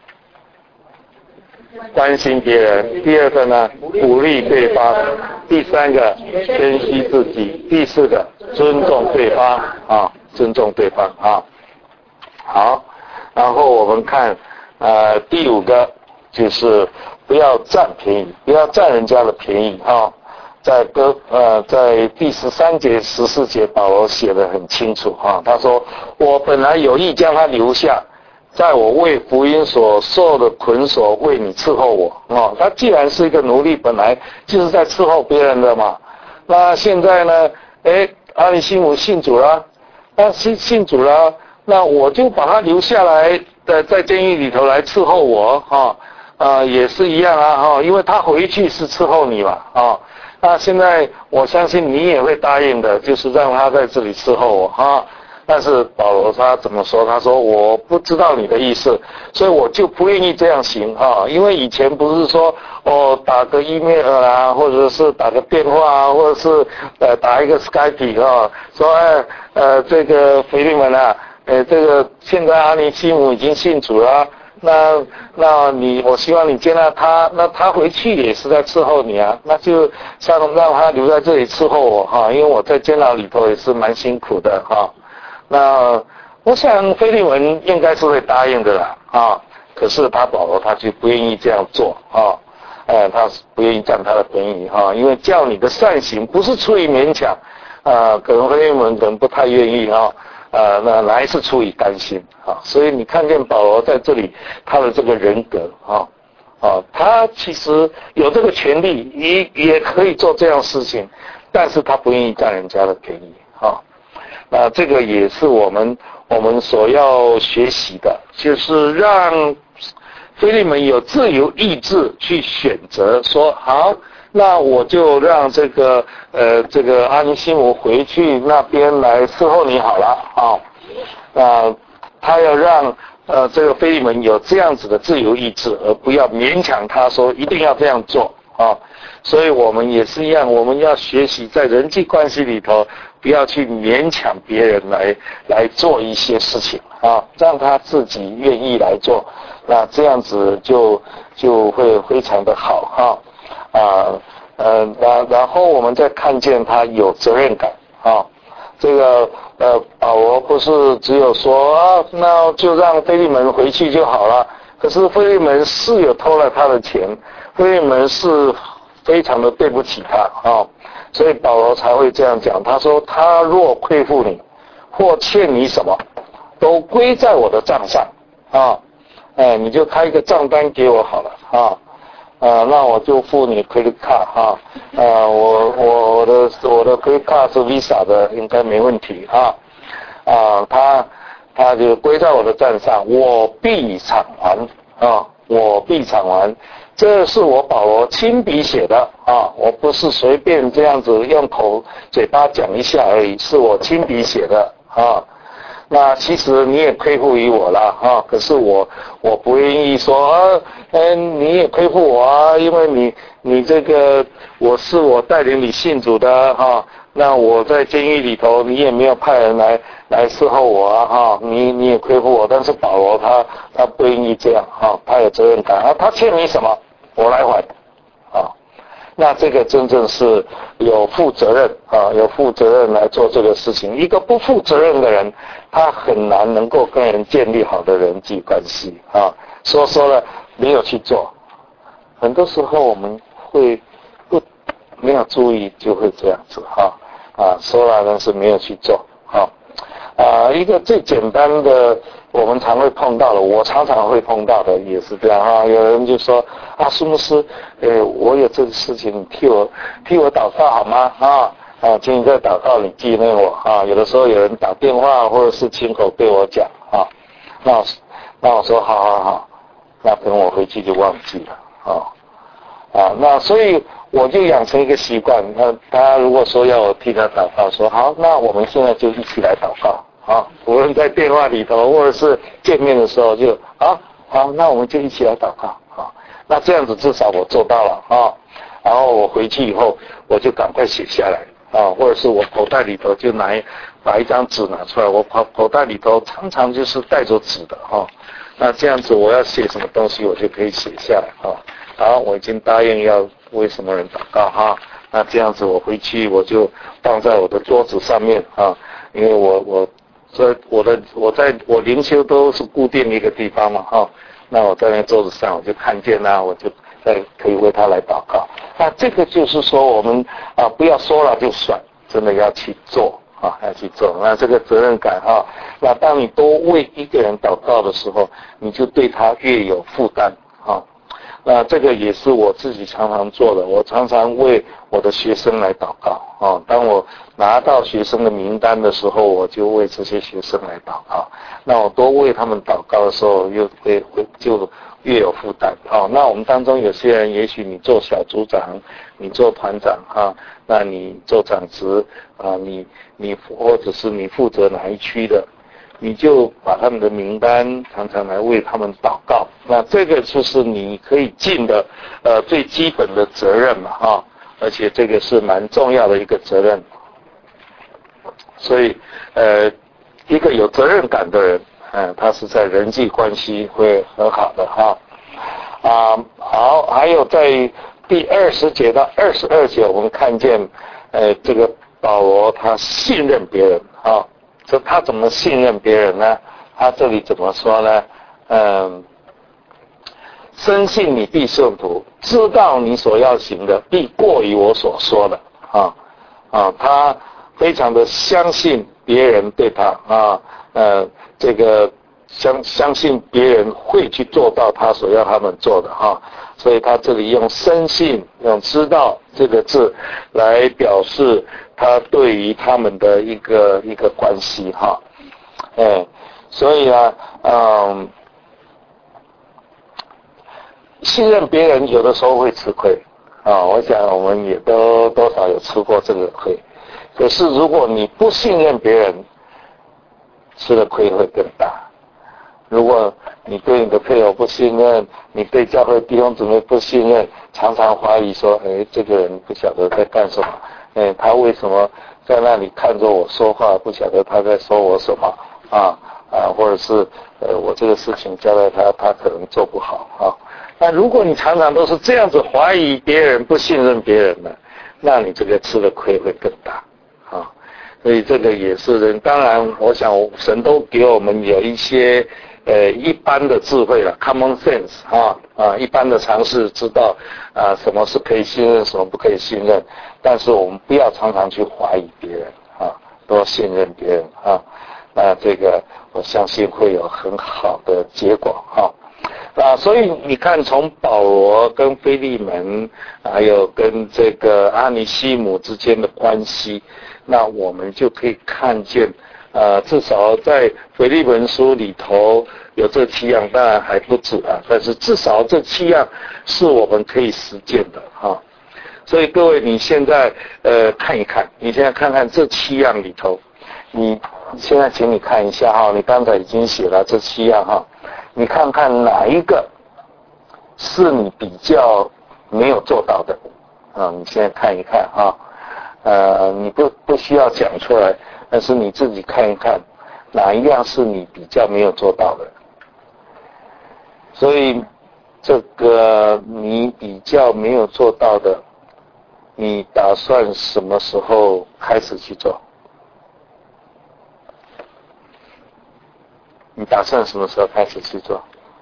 关心别人，第二个呢，鼓励对方，第三个珍惜自己，第四个尊重对方啊，尊重对方啊。好，然后我们看呃第五个就是不要占便宜，不要占人家的便宜啊。在歌呃在第十三节、十四节，保罗写得很清楚哈、啊，他说我本来有意将他留下。在我为福音所受的捆锁，为你伺候我哦。他既然是一个奴隶，本来就是在伺候别人的嘛。那现在呢？哎，阿里西姆信主了，那信信主了，那我就把他留下来，在在监狱里头来伺候我哈。啊、呃，也是一样啊哈，因为他回去是伺候你嘛啊。那现在我相信你也会答应的，就是让他在这里伺候我哈。但是保罗他怎么说？他说我不知道你的意思，所以我就不愿意这样行啊。因为以前不是说哦打个 email 啊，或者是打个电话啊，或者是呃打一个 Skype 啊，说哎呃这个腓利门啊，呃这个现在阿尼西姆已经信主了，那那你我希望你接纳他，那他回去也是在伺候你啊，那就像让他留在这里伺候我哈、啊，因为我在监牢里头也是蛮辛苦的哈。啊那我想腓利门应该是会答应的啦啊，可是他保罗他就不愿意这样做啊，呃，他不愿意占他的便宜哈、啊，因为叫你的善行不是出于勉强啊，可能腓利门可能不太愿意啊呃，那还是出于担心啊。所以你看见保罗在这里他的这个人格啊啊，他其实有这个权利，也也可以做这样事情，但是他不愿意占人家的便宜啊。那这个也是我们我们所要学习的，就是让腓利门有自由意志去选择，说好，那我就让这个呃这个阿尼西姆回去那边来伺候你好了啊。那他要让呃这个腓利门有这样子的自由意志，而不要勉强他说一定要这样做啊。所以我们也是一样，我们要学习在人际关系里头，不要去勉强别人来来做一些事情啊，让他自己愿意来做，那这样子就就会非常的好哈啊呃然然后我们再看见他有责任感啊，这个呃保罗不是只有说啊，那就让腓利门回去就好了，可是腓利门是有偷了他的钱，腓利门是非常的对不起他啊，所以保罗才会这样讲，他说他若亏负你或欠你什么，都归在我的账上啊，哎，你就开一个账单给我好了啊，啊，那我就付你 credit card 哈，啊，我我我的我的 credit card 是 Visa 的，应该没问题啊，啊，他他就归在我的账上，我必偿还啊，我必偿还。这是我保罗亲笔写的啊，我不是随便这样子用口嘴巴讲一下而已，是我亲笔写的啊。那其实你也亏负于我了啊，可是我我不愿意说啊，嗯，你也亏负我啊，因为你你这个我是我带领你信主的哈、啊，那我在监狱里头，你也没有派人来来伺候我啊哈、啊，你你也亏负我，但是保罗他他不愿意这样哈、啊，他有责任感啊，他欠你什么？我来还，啊，那这个真正是有负责任啊，有负责任来做这个事情。一个不负责任的人，他很难能够跟人建立好的人际关系啊。说说了没有去做，很多时候我们会不没有注意就会这样子哈啊，说了但是没有去做哈啊。一个最简单的。我们常会碰到的，我常常会碰到的也是这样啊。有人就说啊，苏牧师，呃，我有这个事情，你替我替我祷告好吗？啊啊，请你在祷告里纪念我啊。有的时候有人打电话或者是亲口对我讲啊，那我那我说好好好，那可能我回去就忘记了啊啊。那所以我就养成一个习惯，那他如果说要我替他祷告，说好，那我们现在就一起来祷告。啊，无论在电话里头，或者是见面的时候就，就啊，好，那我们就一起来祷告啊。那这样子至少我做到了啊。然后我回去以后，我就赶快写下来啊，或者是我口袋里头就拿把一张纸拿出来，我口口袋里头常常就是带着纸的哈、啊。那这样子我要写什么东西，我就可以写下来啊。好，我已经答应要为什么人祷告哈、啊。那这样子我回去我就放在我的桌子上面啊，因为我我。所以我的我在我灵修都是固定一个地方嘛哈、哦，那我在那桌子上我就看见啦，我就在可以为他来祷告。那这个就是说我们啊不要说了就算，真的要去做啊，要去做。那这个责任感哈、啊，那当你多为一个人祷告的时候，你就对他越有负担啊。那这个也是我自己常常做的，我常常为我的学生来祷告啊。当我拿到学生的名单的时候，我就为这些学生来祷告。那我多为他们祷告的时候，又会会就越有负担啊。那我们当中有些人，也许你做小组长，你做团长啊，那你做长职啊，你你或者是你负责哪一区的。你就把他们的名单常常来为他们祷告，那这个就是你可以尽的呃最基本的责任嘛啊，而且这个是蛮重要的一个责任，所以呃一个有责任感的人，嗯、呃，他是在人际关系会很好的哈啊。好，还有在第二十节到二十二节，我们看见呃这个保罗他信任别人啊。这他怎么信任别人呢？他这里怎么说呢？嗯，深信你必顺服，知道你所要行的必过于我所说的啊啊！他非常的相信别人对他啊，呃，这个相相信别人会去做到他所要他们做的哈、啊，所以他这里用深信、用知道这个字来表示他对于他们的一个一个关系哈，哎，所以呢，嗯，信任别人有的时候会吃亏啊，我想我们也都多少有吃过这个亏。可是如果你不信任别人，吃的亏会更大。如果你对你的配偶不信任，你对教会弟兄姊妹不信任，常常怀疑说，哎，这个人不晓得在干什么，哎，他为什么在那里看着我说话，不晓得他在说我什么啊啊，或者是呃我这个事情交代他，他可能做不好啊。那如果你常常都是这样子怀疑别人、不信任别人呢，那你这个吃的亏会更大啊。所以这个也是人，当然我想神都给我们有一些呃一般的智慧了 ，common sense 啊啊，一般的常识，知道啊什么是可以信任，什么不可以信任。但是我们不要常常去怀疑别人啊，多信任别人啊。那这个我相信会有很好的结果啊。啊，所以你看，从保罗跟腓利门，还有跟这个阿尼西姆之间的关系，那我们就可以看见，呃，至少在腓利门书里头有这七样，当然还不止啊，但是至少这七样是我们可以实践的哈。所以各位，你现在呃看一看，你现在看看这七样里头，你现在请你看一下哈，你刚才已经写了这七样哈。你看看哪一个是你比较没有做到的啊？你现在看一看啊，呃，你不不需要讲出来，但是你自己看一看，哪一样是你比较没有做到的？所以这个你比较没有做到的，你打算什么时候开始去做？你打算什么时候开始去做？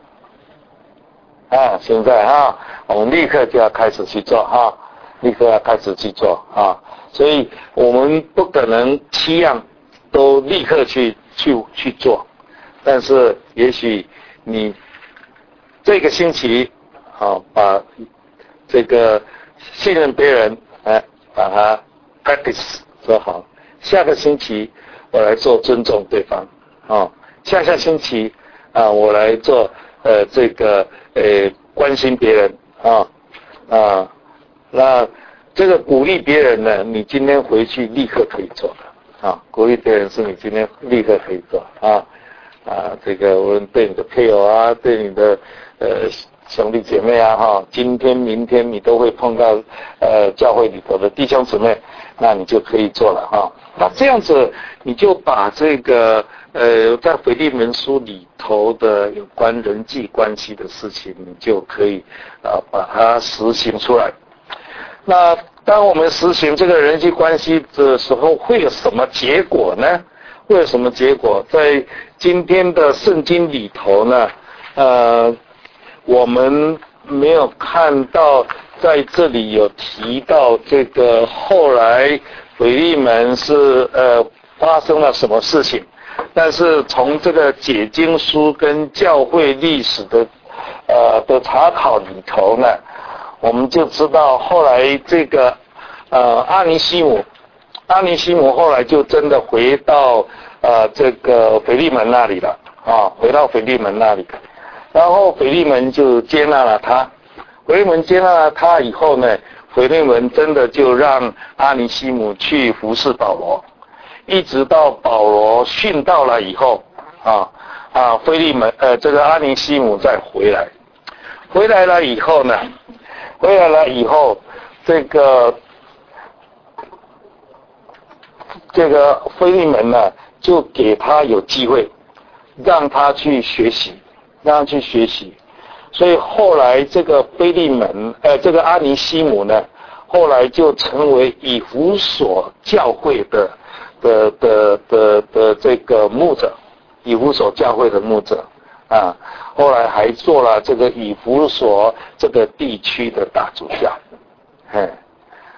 啊，现在啊，我们立刻就要开始去做啊，立刻要开始去做啊。所以我们不可能七样都立刻去去去做，但是也许你这个星期啊，把这个信任别人，哎、啊，把它 practice 做好。下个星期我来做尊重对方啊。下下星期啊，我来做呃这个呃关心别人啊啊，那这个鼓励别人呢，你今天回去立刻可以做的啊，鼓励别人是你今天立刻可以做啊啊，这个无论对你的配偶啊，对你的呃兄弟姐妹啊哈，今天明天你都会碰到呃教会里头的弟兄姊妹，那你就可以做了哈。那这样子你就把这个呃在腓利门书里头的有关人际关系的事情，你就可以啊、呃、把它实行出来。那当我们实行这个人际关系的时候，会有什么结果呢？会有什么结果？在今天的圣经里头呢，呃，我们没有看到在这里有提到这个后来腓利门是呃发生了什么事情，但是从这个解经书跟教会历史的呃的查考里头呢，我们就知道后来这个呃阿尼西姆，阿尼西姆后来就真的回到呃这个腓利门那里了啊，回到腓利门那里，然后腓利门就接纳了他，腓利门接纳了他以后呢，腓利门真的就让阿尼西姆去服侍保罗，一直到保罗殉道了以后啊啊，腓利门呃这个阿尼西姆再回来，回来了以后呢，回来了以后，这个这个腓利门呢，就给他有机会，让他去学习，让他去学习。所以后来这个腓利门，呃，这个阿尼西姆呢，后来就成为以弗所教会的的的的的这个牧者，以弗所教会的牧者啊。后来还做了这个以弗所这个地区的大主教，哎，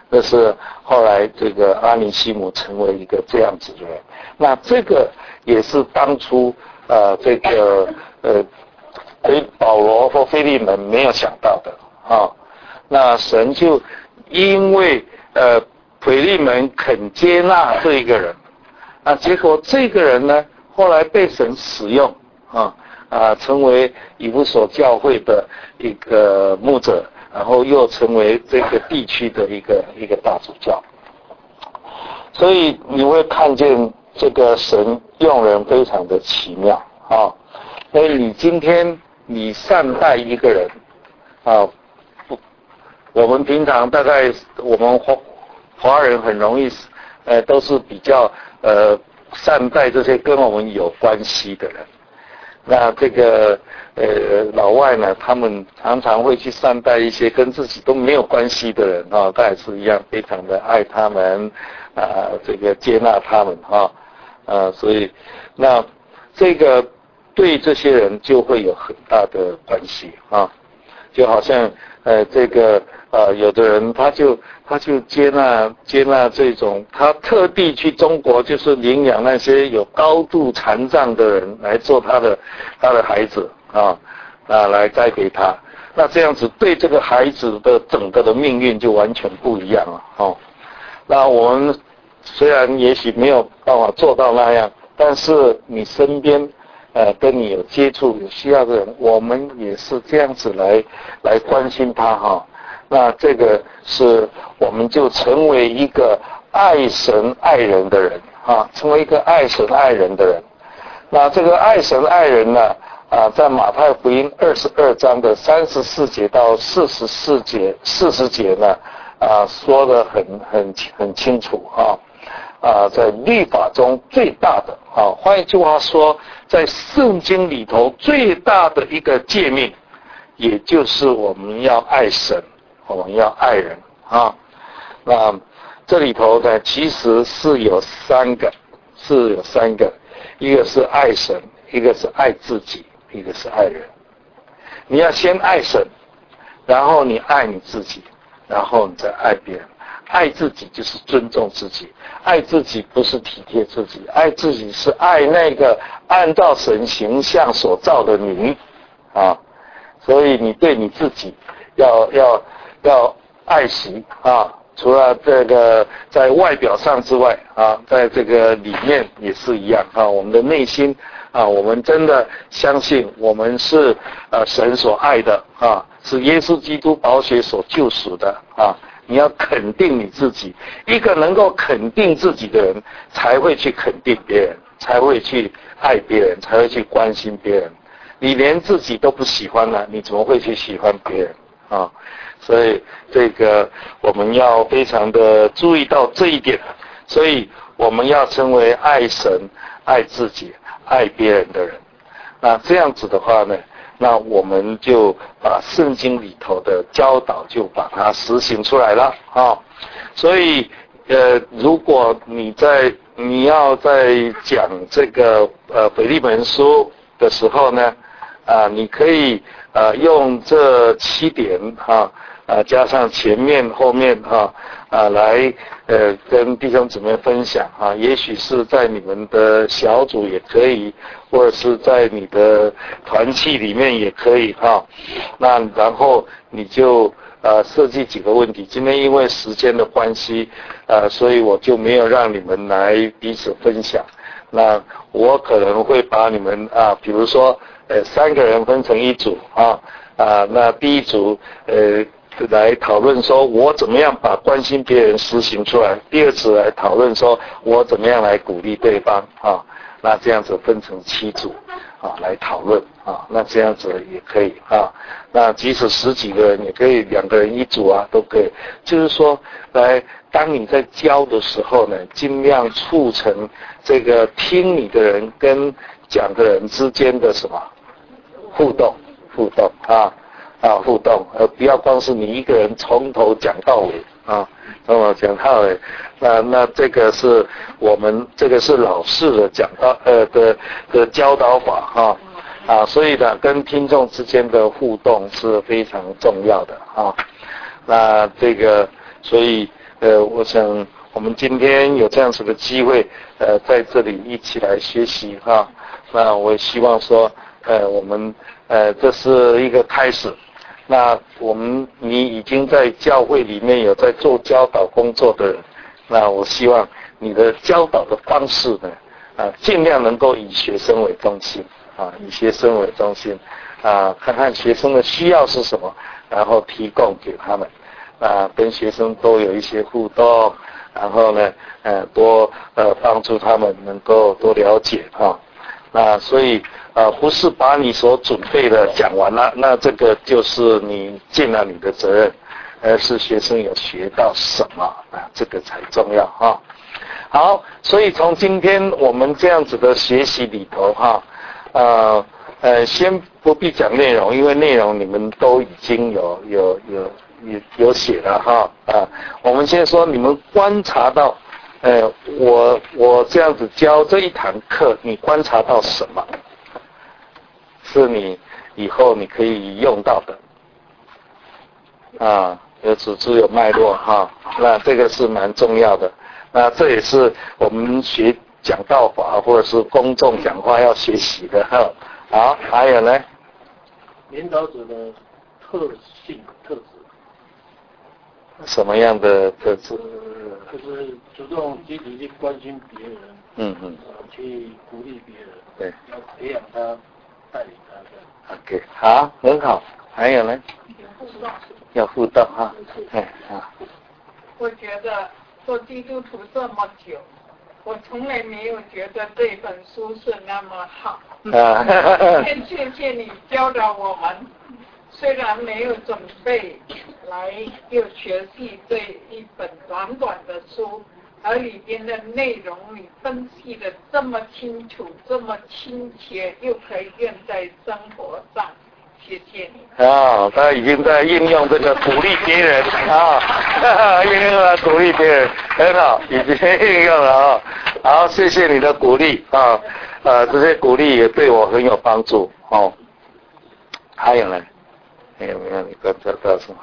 那是后来这个阿尼西姆成为一个这样子的人。那这个也是当初呃这个呃保罗或腓利门没有想到的啊。那神就因为呃腓利门肯接纳这一个人，那结果这个人呢后来被神使用啊啊成为以弗所教会的一个牧者，然后又成为这个地区的一个一个大主教。所以你会看见这个神用人非常的奇妙啊。所以你今天你善待一个人啊，不，我们平常大概我们华华人很容易呃都是比较呃善待这些跟我们有关系的人。那这个呃老外呢，他们常常会去善待一些跟自己都没有关系的人啊，他也是一样非常的爱他们啊，这个接纳他们啊啊，所以那这个对这些人就会有很大的关系啊，就好像呃这个呃有的人他就他就接纳接纳这种，他特地去中国就是领养那些有高度残障的人来做他的他的孩子啊啊来栽培他，那这样子对这个孩子的整个的命运就完全不一样了哦。那我们虽然也许没有办法做到那样，但是你身边呃跟你有接触有需要的人，我们也是这样子来来关心他哈。那这个是我们就成为一个爱神爱人的人啊，成为一个爱神爱人的人。那这个爱神爱人呢啊，在马太福音二十二章的三十四节到四十四节四十节呢啊说得很很很清楚啊啊，在律法中最大的啊，换一句话说，在圣经里头最大的一个诫命，也就是我们要爱神。我们要爱人啊，那这里头呢，其实是有三个，是有三个，一个是爱神，一个是爱自己，一个是爱人。你要先爱神，然后你爱你自己，然后你再爱别人。爱自己就是尊重自己，爱自己不是体贴自己，爱自己是爱那个按照神形象所造的你啊，所以你对你自己要要。要爱惜啊，除了这个在外表上之外啊，在这个里面也是一样啊。我们的内心啊，我们真的相信我们是呃神所爱的啊，是耶稣基督宝血所救赎的啊。你要肯定你自己，一个能够肯定自己的人，才会去肯定别人，才会去爱别人，才会去关心别人。你连自己都不喜欢了，你怎么会去喜欢别人啊？所以这个我们要非常的注意到这一点，所以我们要成为爱神、爱自己、爱别人的人。那这样子的话呢，那我们就把圣经里头的教导就把它实行出来了啊。所以呃，如果你在你要在讲这个呃腓利门书的时候呢，啊，你可以呃用这七点哈。啊，加上前面后面哈啊，来呃跟弟兄姊妹分享啊，也许是在你们的小组也可以，或者是在你的团契里面也可以哈。那然后你就呃设计几个问题。今天因为时间的关系，呃，所以我就没有让你们来彼此分享。那我可能会把你们啊，比如说呃三个人分成一组啊啊，那第一组呃。来讨论说我怎么样把关心别人实行出来，第二次来讨论说我怎么样来鼓励对方啊，那这样子分成七组啊来讨论啊，那这样子也可以啊，那即使十几个人也可以，两个人一组啊都可以，就是说来当你在教的时候呢，尽量促成这个听你的人跟讲的人之间的什么互动互动啊啊，互动，而不要光是你一个人从头讲到尾啊，从头讲到尾。那那这个是我们这个是老师的讲到呃的的教导法哈啊，所以呢，跟听众之间的互动是非常重要的啊。那这个所以呃呃，我想我们今天有这样子的机会，呃，在这里一起来学习哈。那我也希望说，呃，我们呃，这是一个开始。那我们你已经在教会里面有在做教导工作的人，那我希望你的教导的方式呢，啊，尽量能够以学生为中心啊，以学生为中心啊，看看学生的需要是什么，然后提供给他们。啊，跟学生都有一些互动，然后呢，呃，多呃帮助他们能够多了解啊。那所以呃，不是把你所准备的讲完了，那这个就是你尽了你的责任，而是学生有学到什么啊，这个才重要啊。好，所以从今天我们这样子的学习里头哈，呃呃，先不必讲内容，因为内容你们都已经有有有。有有写了哈啊，我们先说你们观察到，呃，我我这样子教这一堂课，你观察到什么？是你以后你可以用到的啊，有组织有脉络哈，那这个是蛮重要的。那这也是我们学讲道法或者是公众讲话要学习的哈。好，还有呢？ 领导者的特性特质。 什么样的特质？ 就是主动积极去关心别人， 嗯嗯， 呃，去鼓励别人， 对， 要培养他，带领他的。 OK， 好，很好。还有呢？要互动哈，哎啊。 我觉得做基督徒这么久，我从来没有觉得这本书是那么好。 啊， 先谢谢你教导我们。虽然没有准备来就学习这一本短短的书，而里边的内容你分析的这么清楚，这么亲切，又可以用在生活上，谢谢你。 啊，他已经在应用这个鼓励别人啊，应用了鼓励别人，很好，已经应用了啊。好，谢谢你的鼓励啊，呃，这些鼓励也对我很有帮助哦。还有呢？还有没有你观察到什么？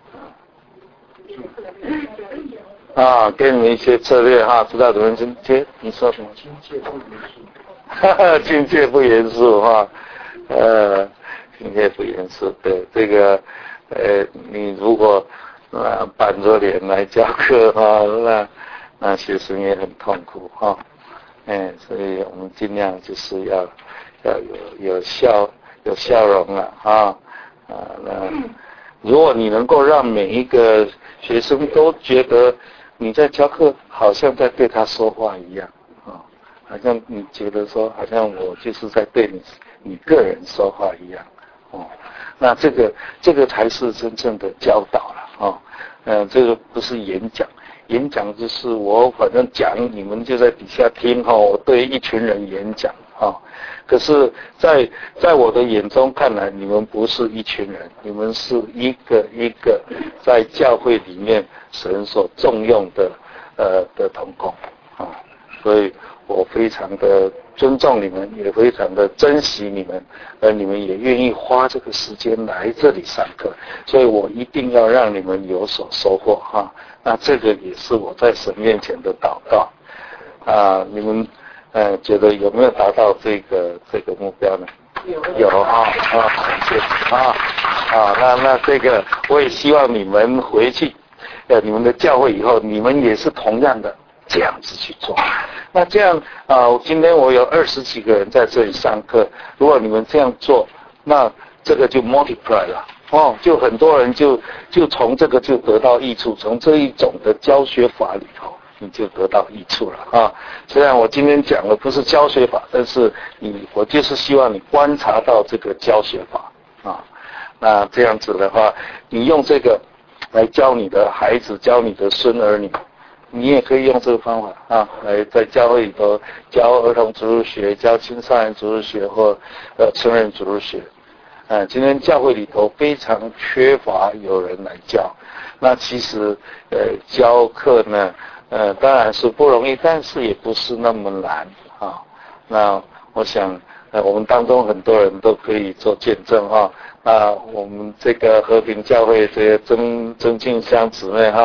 啊，给你们一些策略哈，知道怎么进阶？你说什么？ 亲切不严肃。 哈哈，亲切不严肃哈，呃，亲切不严肃。对这个，呃，你如果啊板着脸来教课哈，那那学生也很痛苦哈。哎，所以我们尽量就是要要有有笑有笑容了啊。啊，那如果你能够让每一个学生都觉得你在教课好像在对他说话一样啊，好像你觉得说好像我就是在对你你个人说话一样哦，那这个这个才是真正的教导了哦，嗯、呃，这个不是演讲，演讲就是我反正讲，你们就在底下听哈、哦，我对一群人演讲啊。哦，可是在在我的眼中看来，你们不是一群人，你们是一个一个在教会里面神所重用的呃的同工啊，所以我非常的尊重你们，也非常的珍惜你们，而你们也愿意花这个时间来这里上课，所以我一定要让你们有所收获哈。那这个也是我在神面前的祷告啊，你们。呃，觉得有没有达到这个这个目标呢？ 有有啊啊，谢谢啊啊，那那这个我也希望你们回去，呃，你们的教会以后，你们也是同样的这样子去做。那这样啊，今天我有二十几个人在这里上课，如果你们这样做，那这个就 multiply 了哦，就很多人就就从这个就得到益处，从这一种的教学法里头。你就得到益处了啊！虽然我今天讲的不是教学法，但是你我就是希望你观察到这个教学法啊。那这样子的话，你用这个来教你的孩子，教你的孙儿女，你也可以用这个方法啊，来在教会里头教儿童主日学、教青少年主日学或呃成人主日学。啊，今天教会里头非常缺乏有人来教。那其实呃教课呢。呃，当然是不容易，但是也不是那么难啊。那我想，呃，我们当中很多人都可以做见证哈。那我们这个和平教会这些曾曾静香姊妹哈，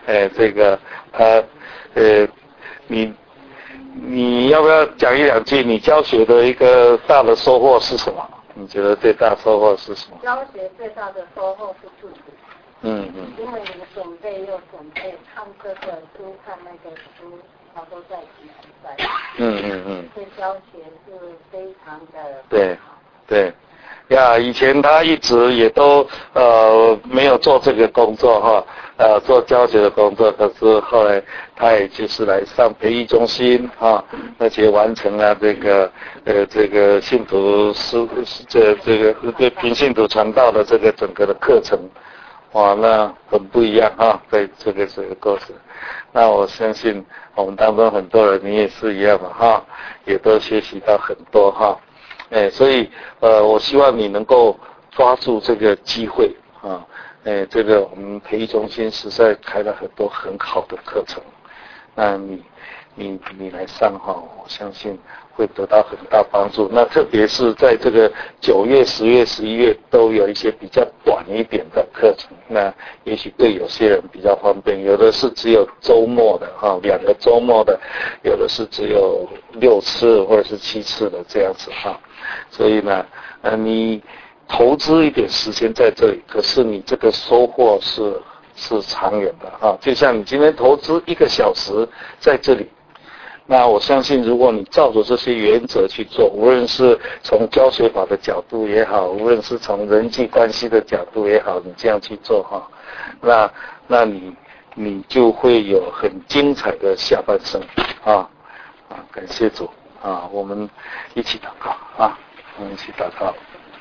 呃，这个呃呃，你你要不要讲一两句？你教学的一个大的收获是什么？你觉得最大收获是什么？ 教学最大的收获是自己。 嗯嗯。 因为你准备又准备，看这个书，看那个书，它都在一起在。 嗯嗯嗯。 这教学是非常的。 对对。呀，以前他一直也都呃没有做这个工作哈，呃做教学的工作，可是后来他也就是来上培育中心啊，而且完成了这个呃这个信徒师这这个对平信徒传道的这个整个的课程，哇，那很不一样啊，在这个这个过程，那我相信我们当中很多人你也是一样嘛哈，也都学习到很多哈。哎，所以呃，我希望你能够抓住这个机会啊！哎，这个我们培育中心实在开了很多很好的课程，那你你你来上哈，我相信会得到很大帮助。那特别是在这个九月、十月、十一月都有一些比较短一点的课程，那也许对有些人比较方便，有的是只有周末的哈，两个周末的，有的是只有六次或者是七次的这样子哈。所以呢，呃，你投资一点时间在这里，可是你这个收获是是长远的啊。就像你今天投资一个小时在这里，那我相信，如果你照着这些原则去做，无论是从教学法的角度也好，无论是从人际关系的角度也好，你这样去做哈，那那你你就会有很精彩的下半生啊啊！感谢主。啊，我们一起祷告啊，我们一起祷告。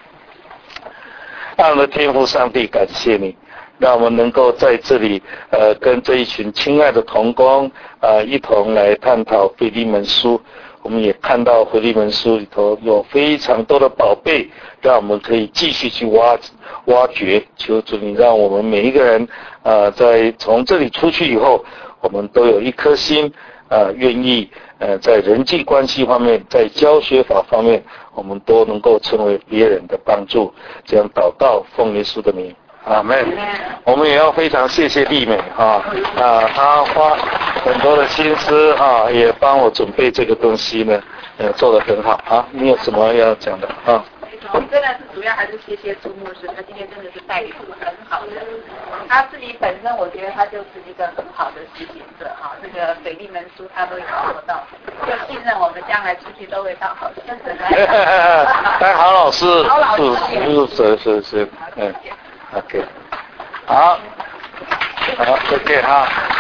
爱我们的天父上帝，感谢你，让我们能够在这里呃跟这一群亲爱的同工呃一同来探讨腓利门书。我们也看到腓利门书里头有非常多的宝贝，让我们可以继续去挖挖掘。求主你让我们每一个人呃在从这里出去以后，我们都有一颗心呃愿意呃在人际关系方面，在教学法方面，我们都能够成为别人的帮助。这样祷告，奉耶稣的名，阿们。我们也要非常谢谢丽美哈啊，她花很多的心思啊，也帮我准备这个东西呢，呃，做得很好啊。你有什么要讲的啊？ 我们真的是主要还是谢谢朱牧师，他今天真的是带领很好的。他自己本身，我觉得他就是一个很好的实行者哈。这个腓利门书他都有做到，就信任我们将来出去都会当好先生。 当好老师， 好老师， 是是是，嗯 ，OK， 好，好，再见哈。